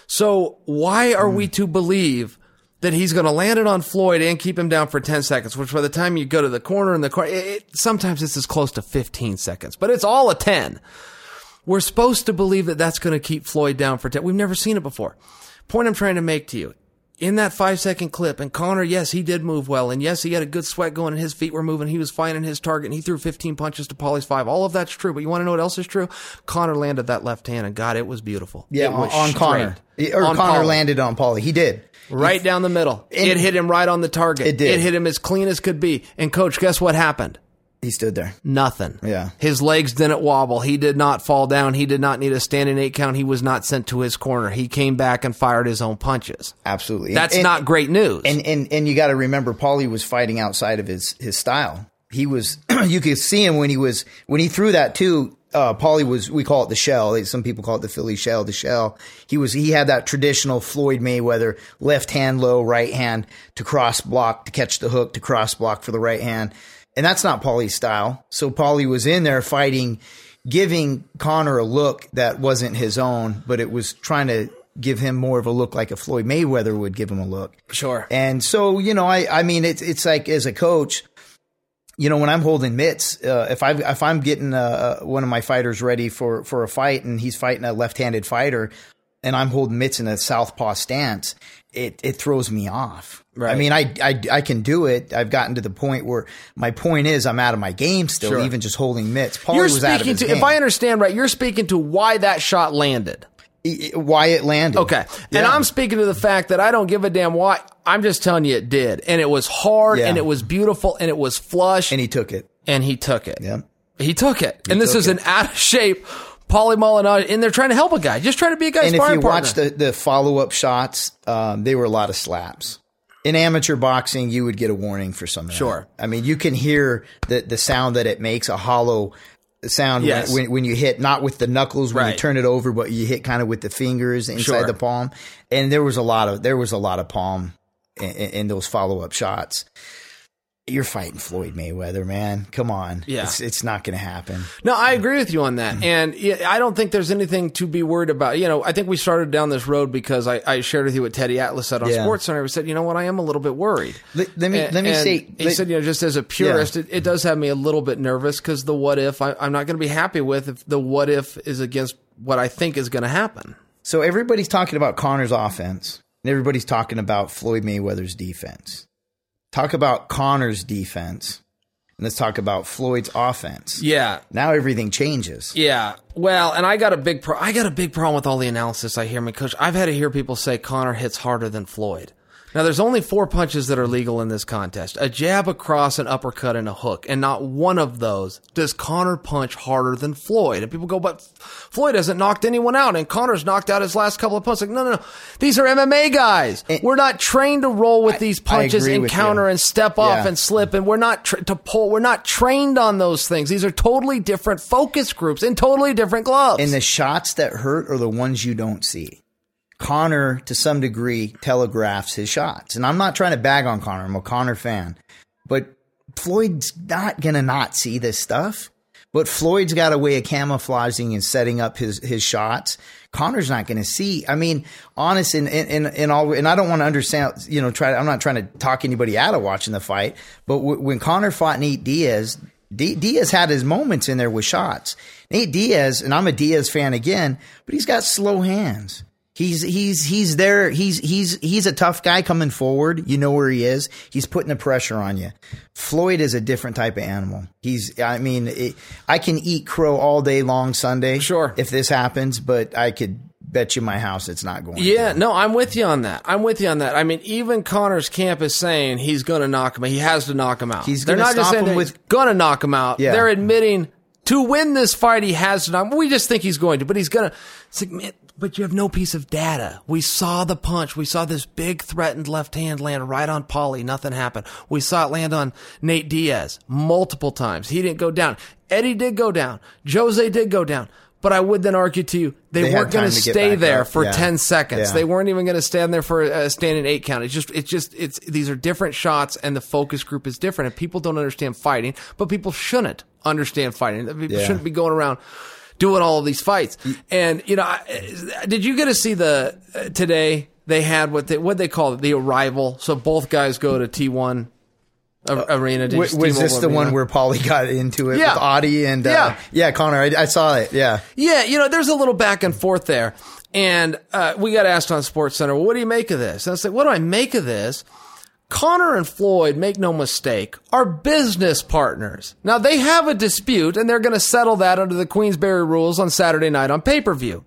So why are mm. we to believe that he's going to land it on Floyd and keep him down for ten seconds, which by the time you go to the corner in the corner, it, it, sometimes it's as close to fifteen seconds, but it's all a ten. We're supposed to believe that that's going to keep Floyd down for ten. We've never seen it before. Point I'm trying to make to you, in that five-second clip, and Conor, yes, he did move well, and yes, he had a good sweat going, and his feet were moving. He was finding his target, and he threw fifteen punches to Paulie's five. All of that's true, but you want to know what else is true? Conor landed that left hand, and God, it was beautiful. Yeah, it was on Conor. Or on Conor Paulie. landed on Paulie. He did. Right he, down the middle. And it hit him right on the target. It did. It hit him as clean as could be. And, Coach, guess what happened? He stood there. Nothing. Yeah. His legs didn't wobble. He did not fall down. He did not need a standing eight count. He was not sent to his corner. He came back and fired his own punches. Absolutely. That's and, not great news. And and and you got to remember, Paulie was fighting outside of his his style. He was. You could see him when he was when he threw that too. Uh, Paulie was. We call it the shell. Some people call it the Philly shell. The shell. He was. He had that traditional Floyd Mayweather left hand low, right hand to cross block to catch the hook, to cross block for the right hand. And that's not Paulie's style. So Paulie was in there fighting, giving Conor a look that wasn't his own, but it was trying to give him more of a look like a Floyd Mayweather would give him a look. Sure. And so, you know, I, I mean, it's, it's like as a coach, you know, when I'm holding mitts, uh, if I if I'm getting uh, one of my fighters ready for, for a fight and he's fighting a left-handed fighter and I'm holding mitts in a southpaw stance, it, it throws me off. Right. I mean, I, I, I can do it. I've gotten to the point where my point is I'm out of my game still, sure. even just holding mitts. Paulie you're was out of speaking his to, game. if I understand right, you're speaking to why that shot landed. why it landed. Okay. Yeah. And I'm speaking to the fact that I don't give a damn why. I'm just telling you it did. And it was hard Yeah. and it was beautiful and it was flush. And he took it. And he took it. Yeah. He took it. He and this took is it. an out of shape Paulie Malignaggi, and they're trying to help a guy. Just trying to be a guy's And if sparring you partner. watch the, the follow-up shots, um, they were a lot of slaps. In amateur boxing, you would get a warning for some of that. Sure. I mean, you can hear the, the sound that it makes, a hollow sound Yes. when, when, when you hit, not with the knuckles when Right. you turn it over, but you hit kind of with the fingers inside Sure. the palm. And there was a lot of, there was a lot of palm in, in, in those follow-up shots. You're fighting Floyd Mayweather, man. Come on. Yeah. It's, it's not going to happen. No, I agree with you on that. And yeah, I don't think there's anything to be worried about. You know, I think we started down this road because I, I shared with you what Teddy Atlas said on Yeah. SportsCenter. He said, you know what, I am a little bit worried. Let, let me, And- let me and say. He let- said, you know, just as a purist, Yeah. it, it does have me a little bit nervous because the what if, I, I'm not going to be happy with if the what if is against what I think is going to happen. So everybody's talking about Connor's offense, and everybody's talking about Floyd Mayweather's defense. Talk about Connor's defense, and let's talk about Floyd's offense. Yeah. Now everything changes. Yeah. Well, and I got a big pro- I got a big problem with all the analysis I hear. My coach, I've had to hear people say Connor hits harder than Floyd. Now, there's only four punches that are legal in this contest. A jab, a cross, an uppercut, and a hook. And not one of those does Connor punch harder than Floyd. And people go, but Floyd hasn't knocked anyone out, and Connor's knocked out his last couple of punches. Like, no, no, no. These are M M A guys. And we're not trained to roll with I- these I punches agree and with counter you. and step off Yeah. and slip. And we're not tra- to pull. We're not trained on those things. These are totally different focus groups and totally different gloves. And the shots that hurt are the ones you don't see. Connor, to some degree, telegraphs his shots. And I'm not trying to bag on Connor. I'm a Connor fan. But Floyd's not going to not see this stuff. But Floyd's got a way of camouflaging and setting up his, his shots. Connor's not going to see. I mean, honest and in, in, in all, and I don't want to understand, you know, try, I'm not trying to talk anybody out of watching the fight. But w- when Connor fought Nate Diaz, D- Diaz had his moments in there with shots. Nate Diaz, and I'm a Diaz fan again, but he's got slow hands. He's he's he's there. He's he's he's a tough guy coming forward. You know where he is. He's putting the pressure on you. Floyd is a different type of animal. He's. I mean, it, I can eat crow all day long Sunday. Sure. If this happens, but I could bet you my house it's not going. Yeah, to. no, I'm with you on that. I'm with you on that. I mean, even Connor's camp is saying he's going to knock him out. He has to knock him out. He's They're gonna not just stop saying him they're with- going to knock him out. Yeah. They're admitting to win this fight he has to knock him. We just think he's going to, but he's going to. It's like, man, but you have no piece of data. We saw the punch. We saw this big threatened left hand land right on Paulie. Nothing happened. We saw it land on Nate Diaz multiple times. He didn't go down. Eddie did go down. Jose did go down. But I would then argue to you, they, They had weren't going time to to get stay back there up. for Yeah. ten seconds. Yeah. They weren't even going to stand there for a standing eight count. It's just, it's just, it's, these are different shots and the focus group is different and people don't understand fighting, but people shouldn't understand fighting. People Yeah. shouldn't be going around doing all of these fights. And, you know, I, did you get to see the, uh, today they had what they, what they call it, the arrival. So both guys go to T one a- Arena. Did you Was, see was this T-Mobile the Arena? one where Paulie got into it Yeah. with Audie and uh, Yeah. yeah, Connor? I, I saw it. Yeah. Yeah, you know, there's a little back and forth there. And uh, we got asked on SportsCenter, well, what do you make of this? And I said, what do I make of this? Connor and Floyd, make no mistake, are business partners. Now, they have a dispute, and they're going to settle that under the Queensberry rules on Saturday night on pay-per-view.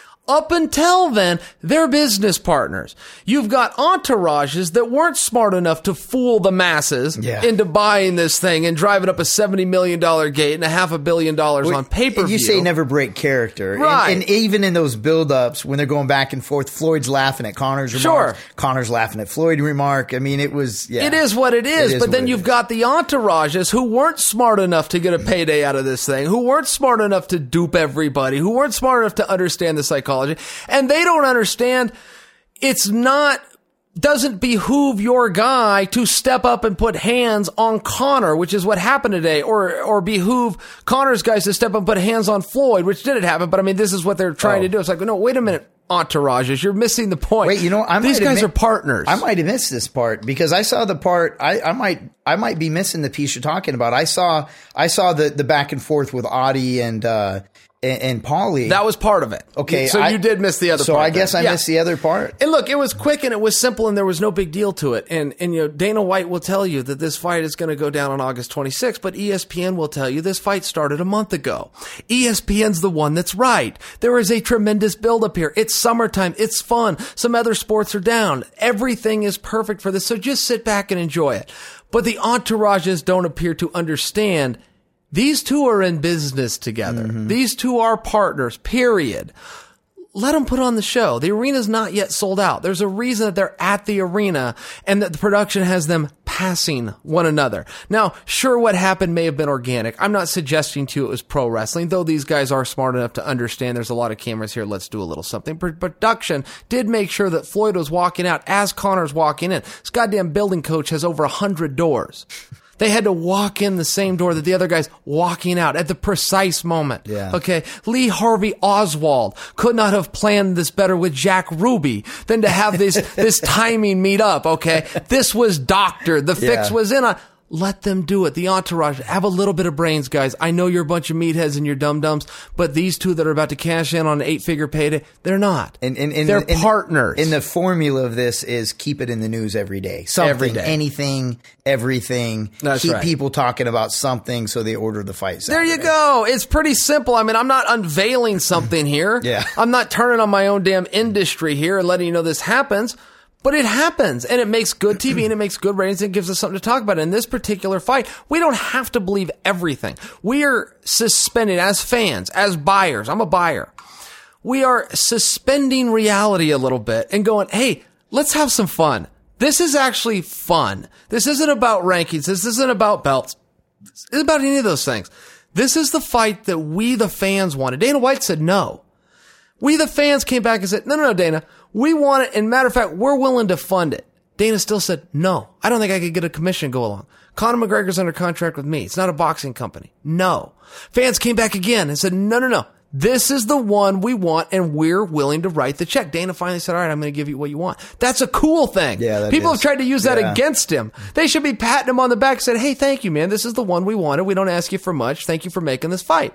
Up until then, they're business partners. You've got entourages that weren't smart enough to fool the masses Yeah. into buying this thing and driving up a seventy million dollars gate and a half a billion dollars on pay-per-view. You say never break character. And- Right. And, even in those build-ups, when they're going back and forth, Floyd's laughing at Connor's remark. Sure. Connor's laughing at Floyd's remark. I mean, it was, yeah. It is what it is, It is but then what it you've is. got the entourages who weren't smart enough to get a payday out of this thing, who weren't smart enough to dupe everybody, who weren't smart enough to understand the psychology, and they don't understand it's not, doesn't behoove your guy to step up and put hands on Connor, which is what happened today, or or behoove Connor's guys to step up and put hands on Floyd, which didn't happen, but I mean, this is what they're trying Oh. to do. It's like, no, wait a minute, entourages, you're missing the point. Wait, you know, I these might have guys mi- are partners. I might have missed this part because I saw the part. I, I might, I might be missing the piece you're talking about. I saw, I saw the the back and forth with Audie and uh, and, and Paulie. That was part of it. Okay. So I, you did miss the other so part. So I guess then. I yeah. missed the other part. And look, it was quick and it was simple and there was no big deal to it. And, and you know, Dana White will tell you that this fight is going to go down on August twenty-sixth, but E S P N will tell you this fight started a month ago. E S P N's the one that's right. There is a tremendous buildup here. It's summertime. It's fun. Some other sports are down. Everything is perfect for this. So just sit back and enjoy it. But the entourages don't appear to understand these two are in business together. Mm-hmm. These two are partners, period. Let them put on the show. The arena's not yet sold out. There's a reason that they're at the arena and that the production has them passing one another. Now, sure, what happened may have been organic. I'm not suggesting to you it was pro wrestling, though these guys are smart enough to understand there's a lot of cameras here. Let's do a little something. Production did make sure that Floyd was walking out as Connor's walking in. This goddamn building coach has over a hundred doors. They had to walk in the same door that the other guy's walking out at the precise moment. Yeah. Okay. Lee Harvey Oswald could not have planned this better with Jack Ruby than to have this, this timing meet up. Okay. This was doctored. The fix yeah. was in on. Let them do it. The entourage, have a little bit of brains, guys. I know you're a bunch of meatheads and you're dum-dums, but these two that are about to cash in on an eight-figure payday, they're not. And, and, and, they're and, partners. And the formula of this is keep it in the news every day. Something, every day. anything, everything. That's keep right. people talking about something so they order the fight Saturday. There you go. It's pretty simple. I mean, I'm not unveiling something here. Yeah. I'm not turning on my own damn industry here and letting you know this happens. But it happens, and it makes good T V, and it makes good ratings, and it gives us something to talk about. In this particular fight, we don't have to believe everything. We are suspending, as fans, as buyers, I'm a buyer, we are suspending reality a little bit and going, hey, let's have some fun. This is actually fun. This isn't about rankings. This isn't about belts. This isn't about any of those things. This is the fight that we, the fans, wanted. Dana White said no. We, the fans, came back and said, no, no, no, Dana, we want it. And matter of fact, we're willing to fund it. Dana still said, no, I don't think I could get a commission to go along. Conor McGregor's under contract with me. It's not a boxing company. No. Fans came back again and said, no, no, no. This is the one we want, and we're willing to write the check. Dana finally said, all right, I'm going to give you what you want. That's a cool thing. Yeah, that People is. have tried to use that yeah. against him. They should be patting him on the back and said, hey, thank you, man. This is the one we wanted. We don't ask you for much. Thank you for making this fight.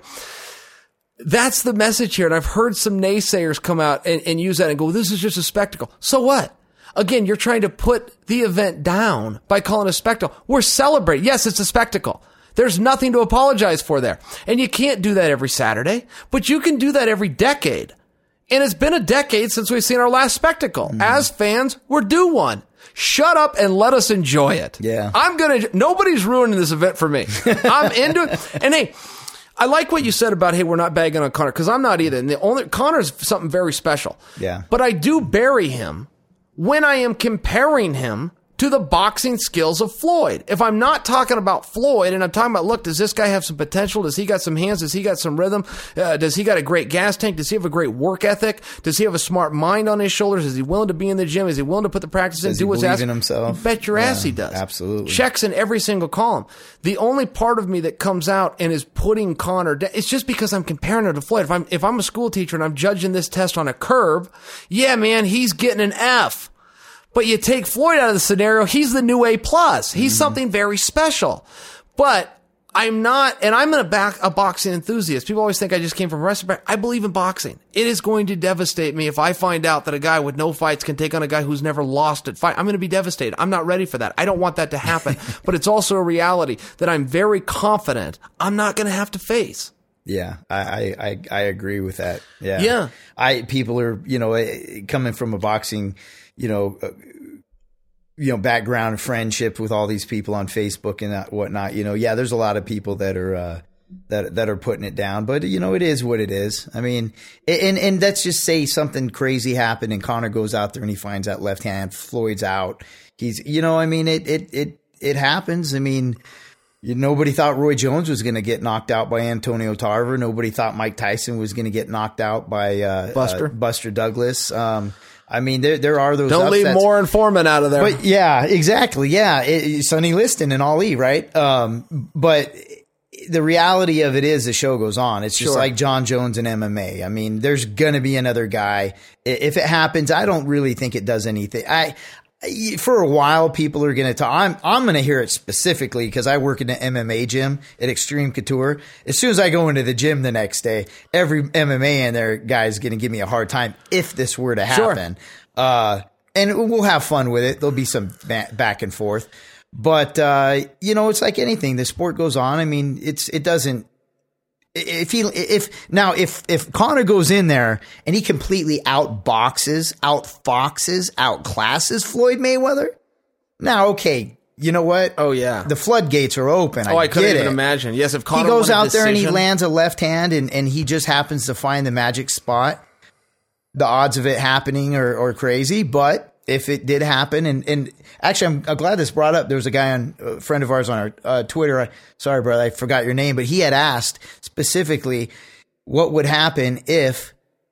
That's the message here. And I've heard some naysayers come out and, and use that and go, this is just a spectacle. So what? Again, you're trying to put the event down by calling it a spectacle. We're celebrating. Yes, it's a spectacle. There's nothing to apologize for there. And you can't do that every Saturday, but you can do that every decade. And it's been a decade since we've seen our last spectacle. Mm. As fans, we're due one. Shut up and let us enjoy it. Yeah. I'm going to, nobody's ruining this event for me. I'm into it. And hey, I like what you said about, hey, we're not bagging on Conor, because I'm not either. And the only Conor's something very special. Yeah. But I do bury him when I am comparing him to the boxing skills of Floyd. If I'm not talking about Floyd and I'm talking about, look, does this guy have some potential? Does he got some hands? Does he got some rhythm? Uh, does he got a great gas tank? Does he have a great work ethic? Does he have a smart mind on his shoulders? Is he willing to be in the gym? Is he willing to put the practice in? Does do he what's believe asked? in himself? You bet your Yeah, ass he does. absolutely. Checks in every single column. The only part of me that comes out and is putting Conor down, it's just because I'm comparing him to Floyd. If I'm, if I'm a school teacher and I'm judging this test on a curve, yeah, man, he's getting an F. But you take Floyd out of the scenario, he's the new A plus. He's mm-hmm. something very special. But I'm not, and I'm a, back, a boxing enthusiast. People always think I just came from wrestling. I believe in boxing. It is going to devastate me if I find out that a guy with no fights can take on a guy who's never lost at fight. I'm going to be devastated. I'm not ready for that. I don't want that to happen. But it's also a reality that I'm very confident I'm not going to have to face. Yeah, I, I, I agree with that. Yeah. Yeah. I, people are, you know, coming from a boxing, you know, uh, you know, background friendship with all these people on Facebook and whatnot, you know, yeah, there's a lot of people that are, uh, that, that are putting it down, but you know, it is what it is. I mean, and, and let's just say something crazy happened and Conor goes out there and he finds that left hand, Floyd's out. He's, you know, I mean, it, it, it, it happens. I mean, nobody thought Roy Jones was going to get knocked out by Antonio Tarver. Nobody thought Mike Tyson was going to get knocked out by, uh, Buster, uh, Buster Douglas. Um, I mean, there there are those. Don't upsets. leave Moore Foreman out of there. But yeah, exactly. Yeah, it, Sonny Liston and Ali, right? Um, but the reality of it is, the show goes on. It's just Sure. like John Jones and M M A. I mean, there's gonna be another guy. If it happens, I don't really think it does anything. I for a while, people are going to talk. I'm, I'm going to hear it specifically because I work in an M M A gym at Extreme Couture. As soon as I go into the gym the next day, every M M A in there guy is going to give me a hard time if this were to happen. Sure. Uh, and we'll have fun with it. There'll be some ba- back and forth. But, uh, you know, it's like anything. The sport goes on. I mean, it's it doesn't. If he, if now, if if Conor goes in there and he completely outboxes, outfoxes, outclasses Floyd Mayweather, now okay, you know what? Oh yeah, the floodgates are open. Oh, I, I couldn't even it. imagine. Yes, if Conor he goes out decision, there and he lands a left hand and and he just happens to find the magic spot, the odds of it happening are, are crazy. But if it did happen, and, and actually, I'm, I'm glad this brought up. There was a guy on a friend of ours on our uh, Twitter. I, sorry, brother, I forgot your name, but he had asked specifically what would happen if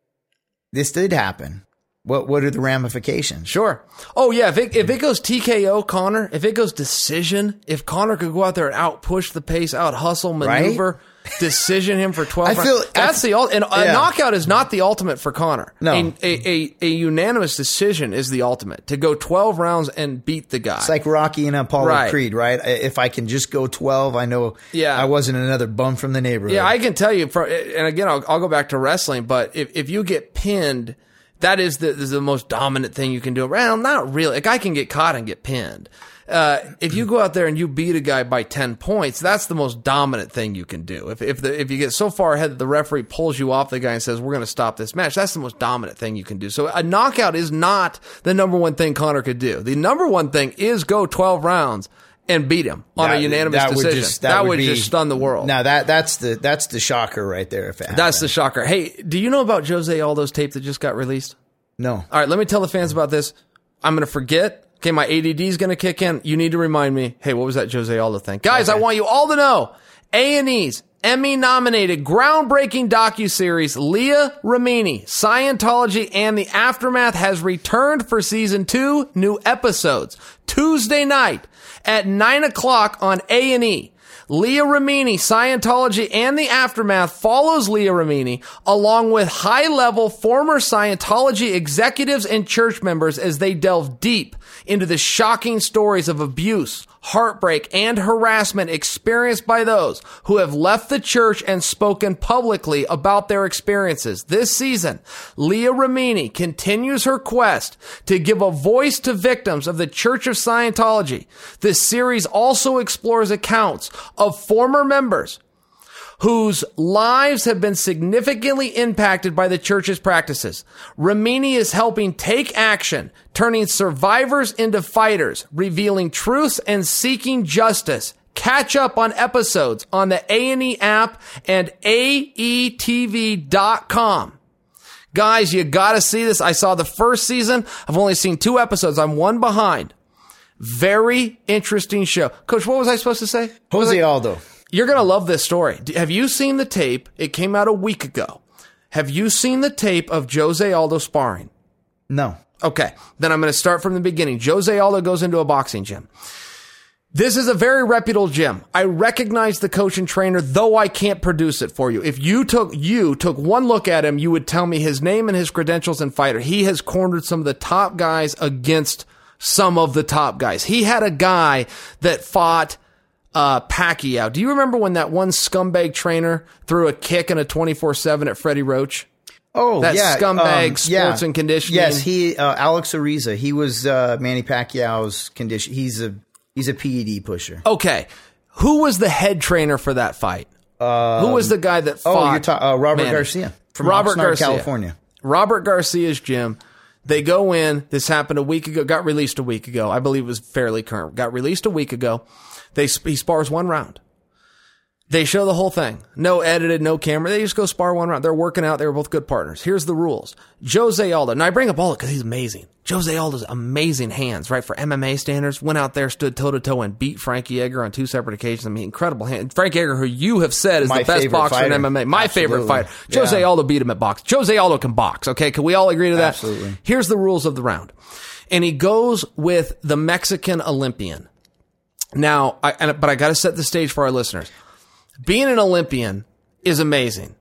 this did happen. What what are the ramifications? Sure. Oh yeah, if it if it goes T K O Conor, if it goes decision, if Conor could go out there and out push the pace, out hustle, maneuver. Right? Decision him for twelve I feel, rounds. That's I, the and a yeah. knockout is not the ultimate for Conor. No, a, a, a, a unanimous decision is the ultimate to go twelve rounds and beat the guy. It's like Rocky and Apollo right. Creed, right? If I can just go twelve, I know. Yeah. I wasn't another bum from the neighborhood. Yeah, I can tell you. For, and again, I'll, I'll go back to wrestling, but if if you get pinned, that is the is the most dominant thing you can do. Well, not really. A guy can get caught and get pinned. Uh, if you go out there and you beat a guy by ten points, that's the most dominant thing you can do. If if the, if you get so far ahead that the referee pulls you off the guy and says, we're going to stop this match, that's the most dominant thing you can do. So a knockout is not the number one thing Conor could do. The number one thing is go twelve rounds and beat him on that, a unanimous that decision. Would just, that, that would, would be, just stun the world. Now that that's the that's the shocker right there. If it happened. That's the shocker. Hey, do you know about Jose Aldo's tape that just got released? No. All right, let me tell the fans about this. I'm going to forget. Okay, my A D D is going to kick in. You need to remind me, hey, what was that Jose Aldo thing? Guys, okay. I want you all to know, A and E's Emmy-nominated groundbreaking docuseries Leah Remini, Scientology and the Aftermath has returned for season two, new episodes. Tuesday night at nine o'clock on A and E. Leah Remini, Scientology and the Aftermath follows Leah Remini along with high-level former Scientology executives and church members as they delve deep into the shocking stories of abuse, heartbreak, and harassment experienced by those who have left the church and spoken publicly about their experiences. This season, Leah Remini continues her quest to give a voice to victims of the Church of Scientology. This series also explores accounts of former members whose lives have been significantly impacted by the church's practices. Remini is helping take action, turning survivors into fighters, revealing truths and seeking justice. Catch up on episodes on the A and E app and A E T V dot com. Guys, you gotta see this. I saw the first season. I've only seen two episodes. I'm one behind. Very interesting show. Coach, what was I supposed to say? Jose Aldo. You're going to love this story. Have you seen the tape? It came out a week ago. Have you seen the tape of Jose Aldo sparring? No. Okay. Then I'm going to start from the beginning. Jose Aldo goes into a boxing gym. This is a very reputable gym. I recognize the coach and trainer, though I can't produce it for you. If you took you took one look at him, you would tell me his name and his credentials and fighter. He has cornered some of the top guys against some of the top guys. He had a guy that fought Uh, Pacquiao. Do you remember when that one scumbag trainer threw a kick in a twenty-four seven at Freddie Roach? Oh, that yeah. scumbag um, sports yeah. and conditioning. Yes, he, uh, Alex Ariza. He was uh, Manny Pacquiao's condition. He's a he's a P E D pusher. Okay. Who was the head trainer for that fight? Um, Who was the guy that fought? Oh, you're talking uh, Robert Manny? Garcia from Robert Oxnard, Garcia. California. Robert Garcia's gym. They go in. This happened a week ago. Got released a week ago. I believe it was fairly current. Got released a week ago. They he spars one round. They show the whole thing. No edited, no camera. They just go spar one round. They're working out. They were both good partners. Here's the rules. Jose Aldo. And I bring up Aldo because he's amazing. Jose Aldo's amazing hands, right? For M M A standards. Went out there, stood toe-to-toe, and beat Frankie Edgar on two separate occasions. I mean, incredible hands. Frankie Edgar, who you have said is My the best boxer fighter. in M M A. My Absolutely. favorite fighter. Jose yeah. Aldo beat him at boxing. Jose Aldo can box, okay? Can we all agree to that? Absolutely. Here's the rules of the round. And he goes with the Mexican Olympian. Now, I, but I got to set the stage for our listeners. Being an Olympian is amazing.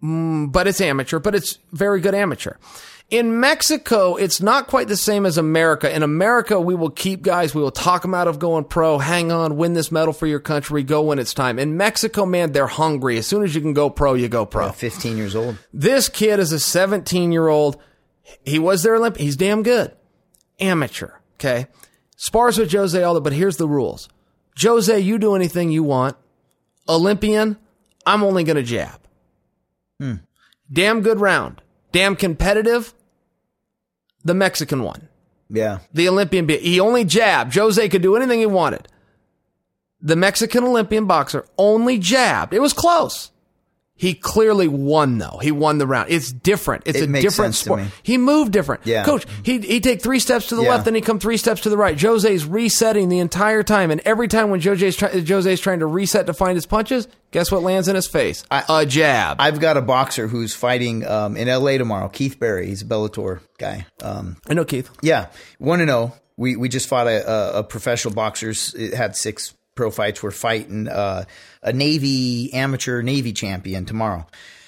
mm, but it's amateur, but it's very good amateur. In Mexico, it's not quite the same as America. In America, we will keep guys, we will talk them out of going pro, hang on, win this medal for your country, go when it's time. In Mexico, man, they're hungry. As soon as you can go pro, you go pro. Yeah, fifteen years old. This kid is a seventeen-year-old. He was their Olympic. He's damn good. Amateur, okay? Spars with Jose Aldo, but here's the rules. Jose, you do anything you want. Olympian, I'm only going to jab. Hmm. Damn good round. Damn competitive. The Mexican one. Yeah. The Olympian, he only jabbed. Jose could do anything he wanted. The Mexican Olympian boxer only jabbed. It was close. He clearly won, though. He won the round. It's different. It's It a makes different sense to sport. me. He moved different. Yeah. Coach, he'd, he'd take three steps to the Yeah. left, then he'd come three steps to the right. Jose's resetting the entire time. And every time when Jose's, try, Jose's trying to reset to find his punches, guess what lands in his face? I- a jab. I've got a boxer who's fighting um, in L A tomorrow. Keith Berry. He's a Bellator guy. Um, I know, Keith. yeah. one and oh. We we just fought a, a, a professional boxers. It had six pro fights. We're fighting uh, a Navy amateur Navy champion tomorrow.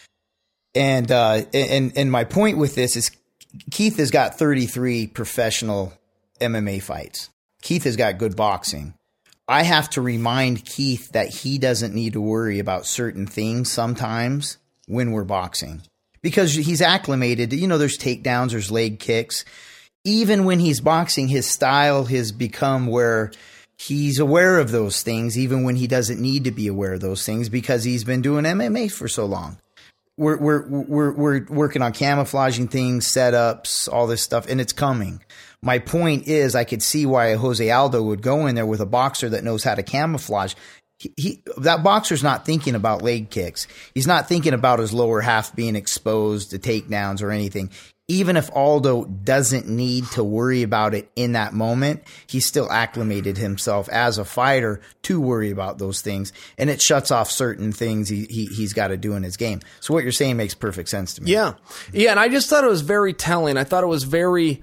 And uh, and and my point with this is Keith has got thirty-three professional M M A fights. Keith has got good boxing. I have to remind Keith that he doesn't need to worry about certain things sometimes when we're boxing because he's acclimated. You know, there's takedowns, there's leg kicks. Even when he's boxing, his style has become where he's aware of those things, even when he doesn't need to be aware of those things because he's been doing M M A for so long. We're we're we're we're working on camouflaging things, setups, all this stuff, and it's coming. My point is, I could see why Jose Aldo would go in there with a boxer that knows how to camouflage. He, he that boxer's not thinking about leg kicks. He's not thinking about his lower half being exposed to takedowns or anything. Even if Aldo doesn't need to worry about it in that moment, he's still acclimated himself as a fighter to worry about those things. And it shuts off certain things he, he, he's got to do in his game. So what you're saying makes perfect sense to me. Yeah. Yeah. And I just thought it was very telling. I thought it was very,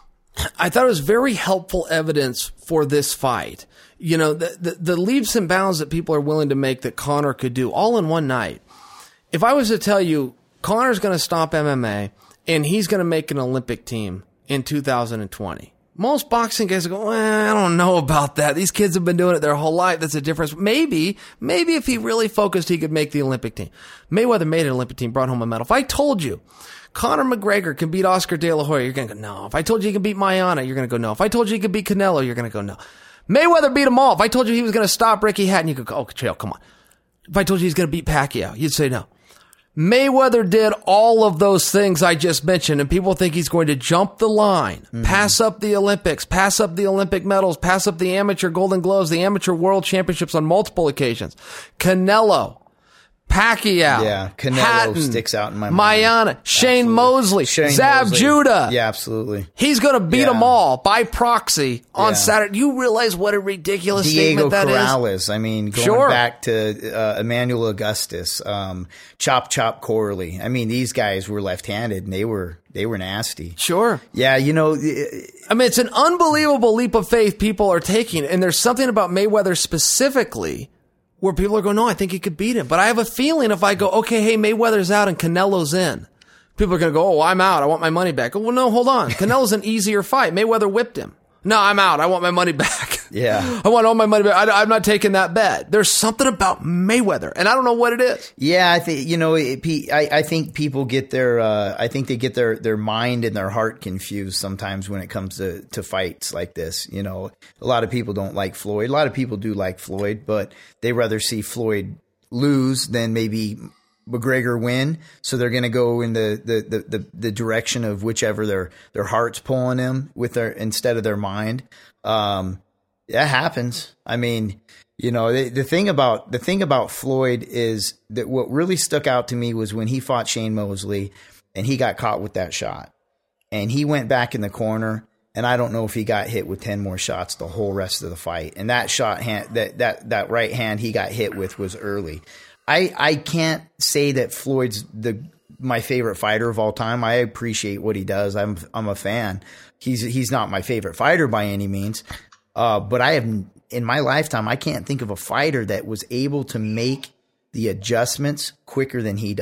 I thought it was very helpful evidence for this fight. You know, the, the, the leaps and bounds that people are willing to make that Conor could do all in one night. If I was to tell you Conor's going to stop M M A, and he's going to make an Olympic team in two thousand twenty. Most boxing guys go, well, I don't know about that. These kids have been doing it their whole life. That's a difference. Maybe, maybe if he really focused, he could make the Olympic team. Mayweather made an Olympic team, brought home a medal. If I told you Conor McGregor can beat Oscar De La Hoya, you're going to go, no. If I told you he can beat Mayana, you're going to go, no. If I told you he could beat Canelo, you're going to go, no. Mayweather beat them all. If I told you he was going to stop Ricky Hatton, you could go, oh, chill, come on. If I told you he's going to beat Pacquiao, you'd say no. Mayweather did all of those things I just mentioned, and people think he's going to jump the line, mm-hmm. pass up the Olympics, pass up the Olympic medals, pass up the amateur Golden Gloves, the amateur world championships on multiple occasions. Canelo, Pacquiao, yeah, Canelo Hatton, sticks out in my mind. Mayana, Shane Absolutely. Mosley, Shane Zab Mosley. Judah. Yeah, absolutely. He's going to beat Yeah. them all by proxy on Yeah. Saturday. You realize what a ridiculous Diego statement that Corrales. is? I mean, going Sure. back to uh, Emmanuel Augustus, um, Chop Chop Corley. I mean, these guys were left-handed and they were they were nasty. Sure. Yeah, you know, I mean, it's an unbelievable leap of faith people are taking, and there's something about Mayweather specifically where people are going, no, I think he could beat him. But I have a feeling if I go, okay, hey, Mayweather's out and Canelo's in, people are going to go, oh, I'm out. I want my money back. Well, no, hold on. Canelo's an easier fight. Mayweather whipped him. No, I'm out. I want my money back. Yeah. I want all my money back. I, I'm not taking that bet. There's something about Mayweather, and I don't know what it is. yeah, I think you know, it, I, I think people get their, uh, I think they get their, their mind and their heart confused sometimes when it comes to, to fights like this. You know, a lot of people don't like Floyd. A lot of people do like Floyd, but they rather see Floyd lose than maybe McGregor win, so they're going to go in the, the, the, the, the direction of whichever their, their heart's pulling them with their instead of their mind. Um, that happens. I mean, you know, the, the thing about the thing about Floyd is that what really stuck out to me was when he fought Shane Mosley and he got caught with that shot, and he went back in the corner. And I don't know if he got hit with ten more shots the whole rest of the fight. And that shot hand, that that that right hand he got hit with was early. I, I can't say that Floyd's the my favorite fighter of all time. I appreciate what he does. I'm I'm a fan. He's he's not my favorite fighter by any means. Uh, but I have in my lifetime I can't think of a fighter that was able to make the adjustments quicker than he does.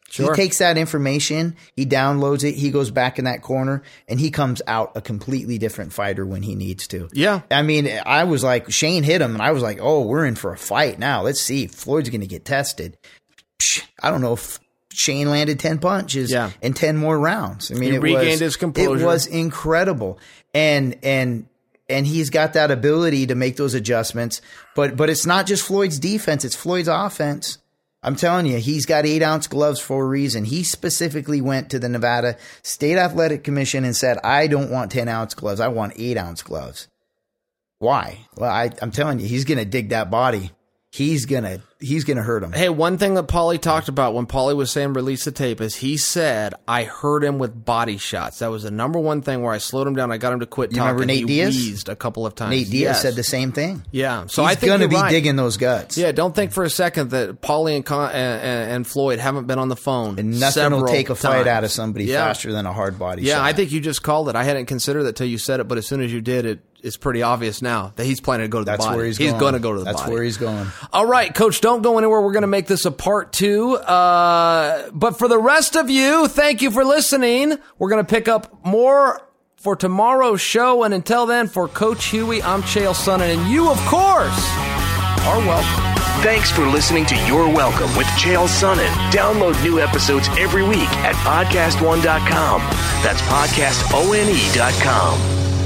Sure. He takes that information, he downloads it, he goes back in that corner, and he comes out a completely different fighter when he needs to. Yeah. I mean, I was like, Shane hit him, and I was like, oh, we're in for a fight now. Let's see. Floyd's going to get tested. Psh, I don't know if Shane landed ten punches yeah. in ten more rounds. I mean, he it regained was, his composure. It was incredible. And, and, and he's got that ability to make those adjustments. But, but it's not just Floyd's defense, it's Floyd's offense. I'm telling you, he's got eight ounce gloves for a reason. He specifically went to the Nevada State Athletic Commission and said, I don't want ten ounce gloves. I want eight ounce gloves. Why? Well, I, I'm telling you, he's going to dig that body. He's going to, he's going to hurt him. Hey, one thing that Paulie talked about when Paulie was saying release the tape is he said, I hurt him with body shots. That was the number one thing where I slowed him down. I got him to quit You talking. remember Nate he Diaz? wheezed a couple of times. Nate Diaz yes. said the same thing. Yeah. So he's I think going to you're be right. digging those guts. Yeah, don't think for a second that Paulie and, Con- and, and, and Floyd haven't been on the phone. And nothing will take a fight times. out of somebody yeah. faster than a hard body yeah, shot. I think you just called it. I hadn't considered that till you said it, but as soon as you did, it it's pretty obvious now that he's planning to go to the That's body. where he's, he's going. going to go to the That's body. where he's going. All right, Coach, don't go anywhere. We're going to make this a part two. Uh, but for the rest of you, thank you for listening. We're going to pick up more for tomorrow's show. And until then, for Coach Huey, I'm Chael Sonnen. And you, of course, are welcome. Thanks for listening to You're Welcome with Chael Sonnen. Download new episodes every week at podcast one dot com. That's podcast one dot com.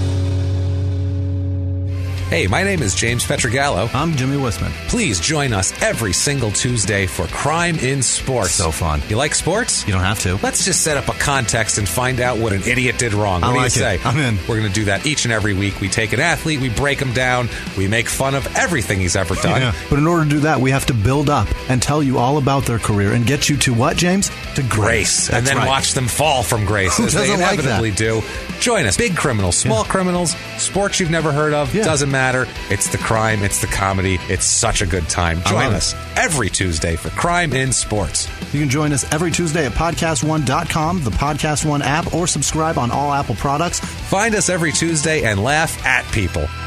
Hey, my name is James Petrogallo. I'm Jimmy Wisman. Please join us every single Tuesday for Crime in Sports. So fun. You like sports? You don't have to. Let's just set up a context and find out what an idiot did wrong. What I do like you say? it. I'm in. We're going to do that each and every week. We take an athlete, we break him down, we make fun of everything he's ever done. Yeah. But in order to do that, we have to build up and tell you all about their career and get you to what, James? To grace. and then right. watch them fall from grace Who as they doesn't like inevitably that? do. Join us. Big criminals, small Yeah. criminals, sports you've never heard of. Yeah. Doesn't matter. It's the crime. It's the comedy. It's such a good time. I Join love us every Tuesday for Crime in Sports. You can join us every Tuesday at podcast one dot com, the Podcast One app, or subscribe on all Apple products. Find us every Tuesday and laugh at people.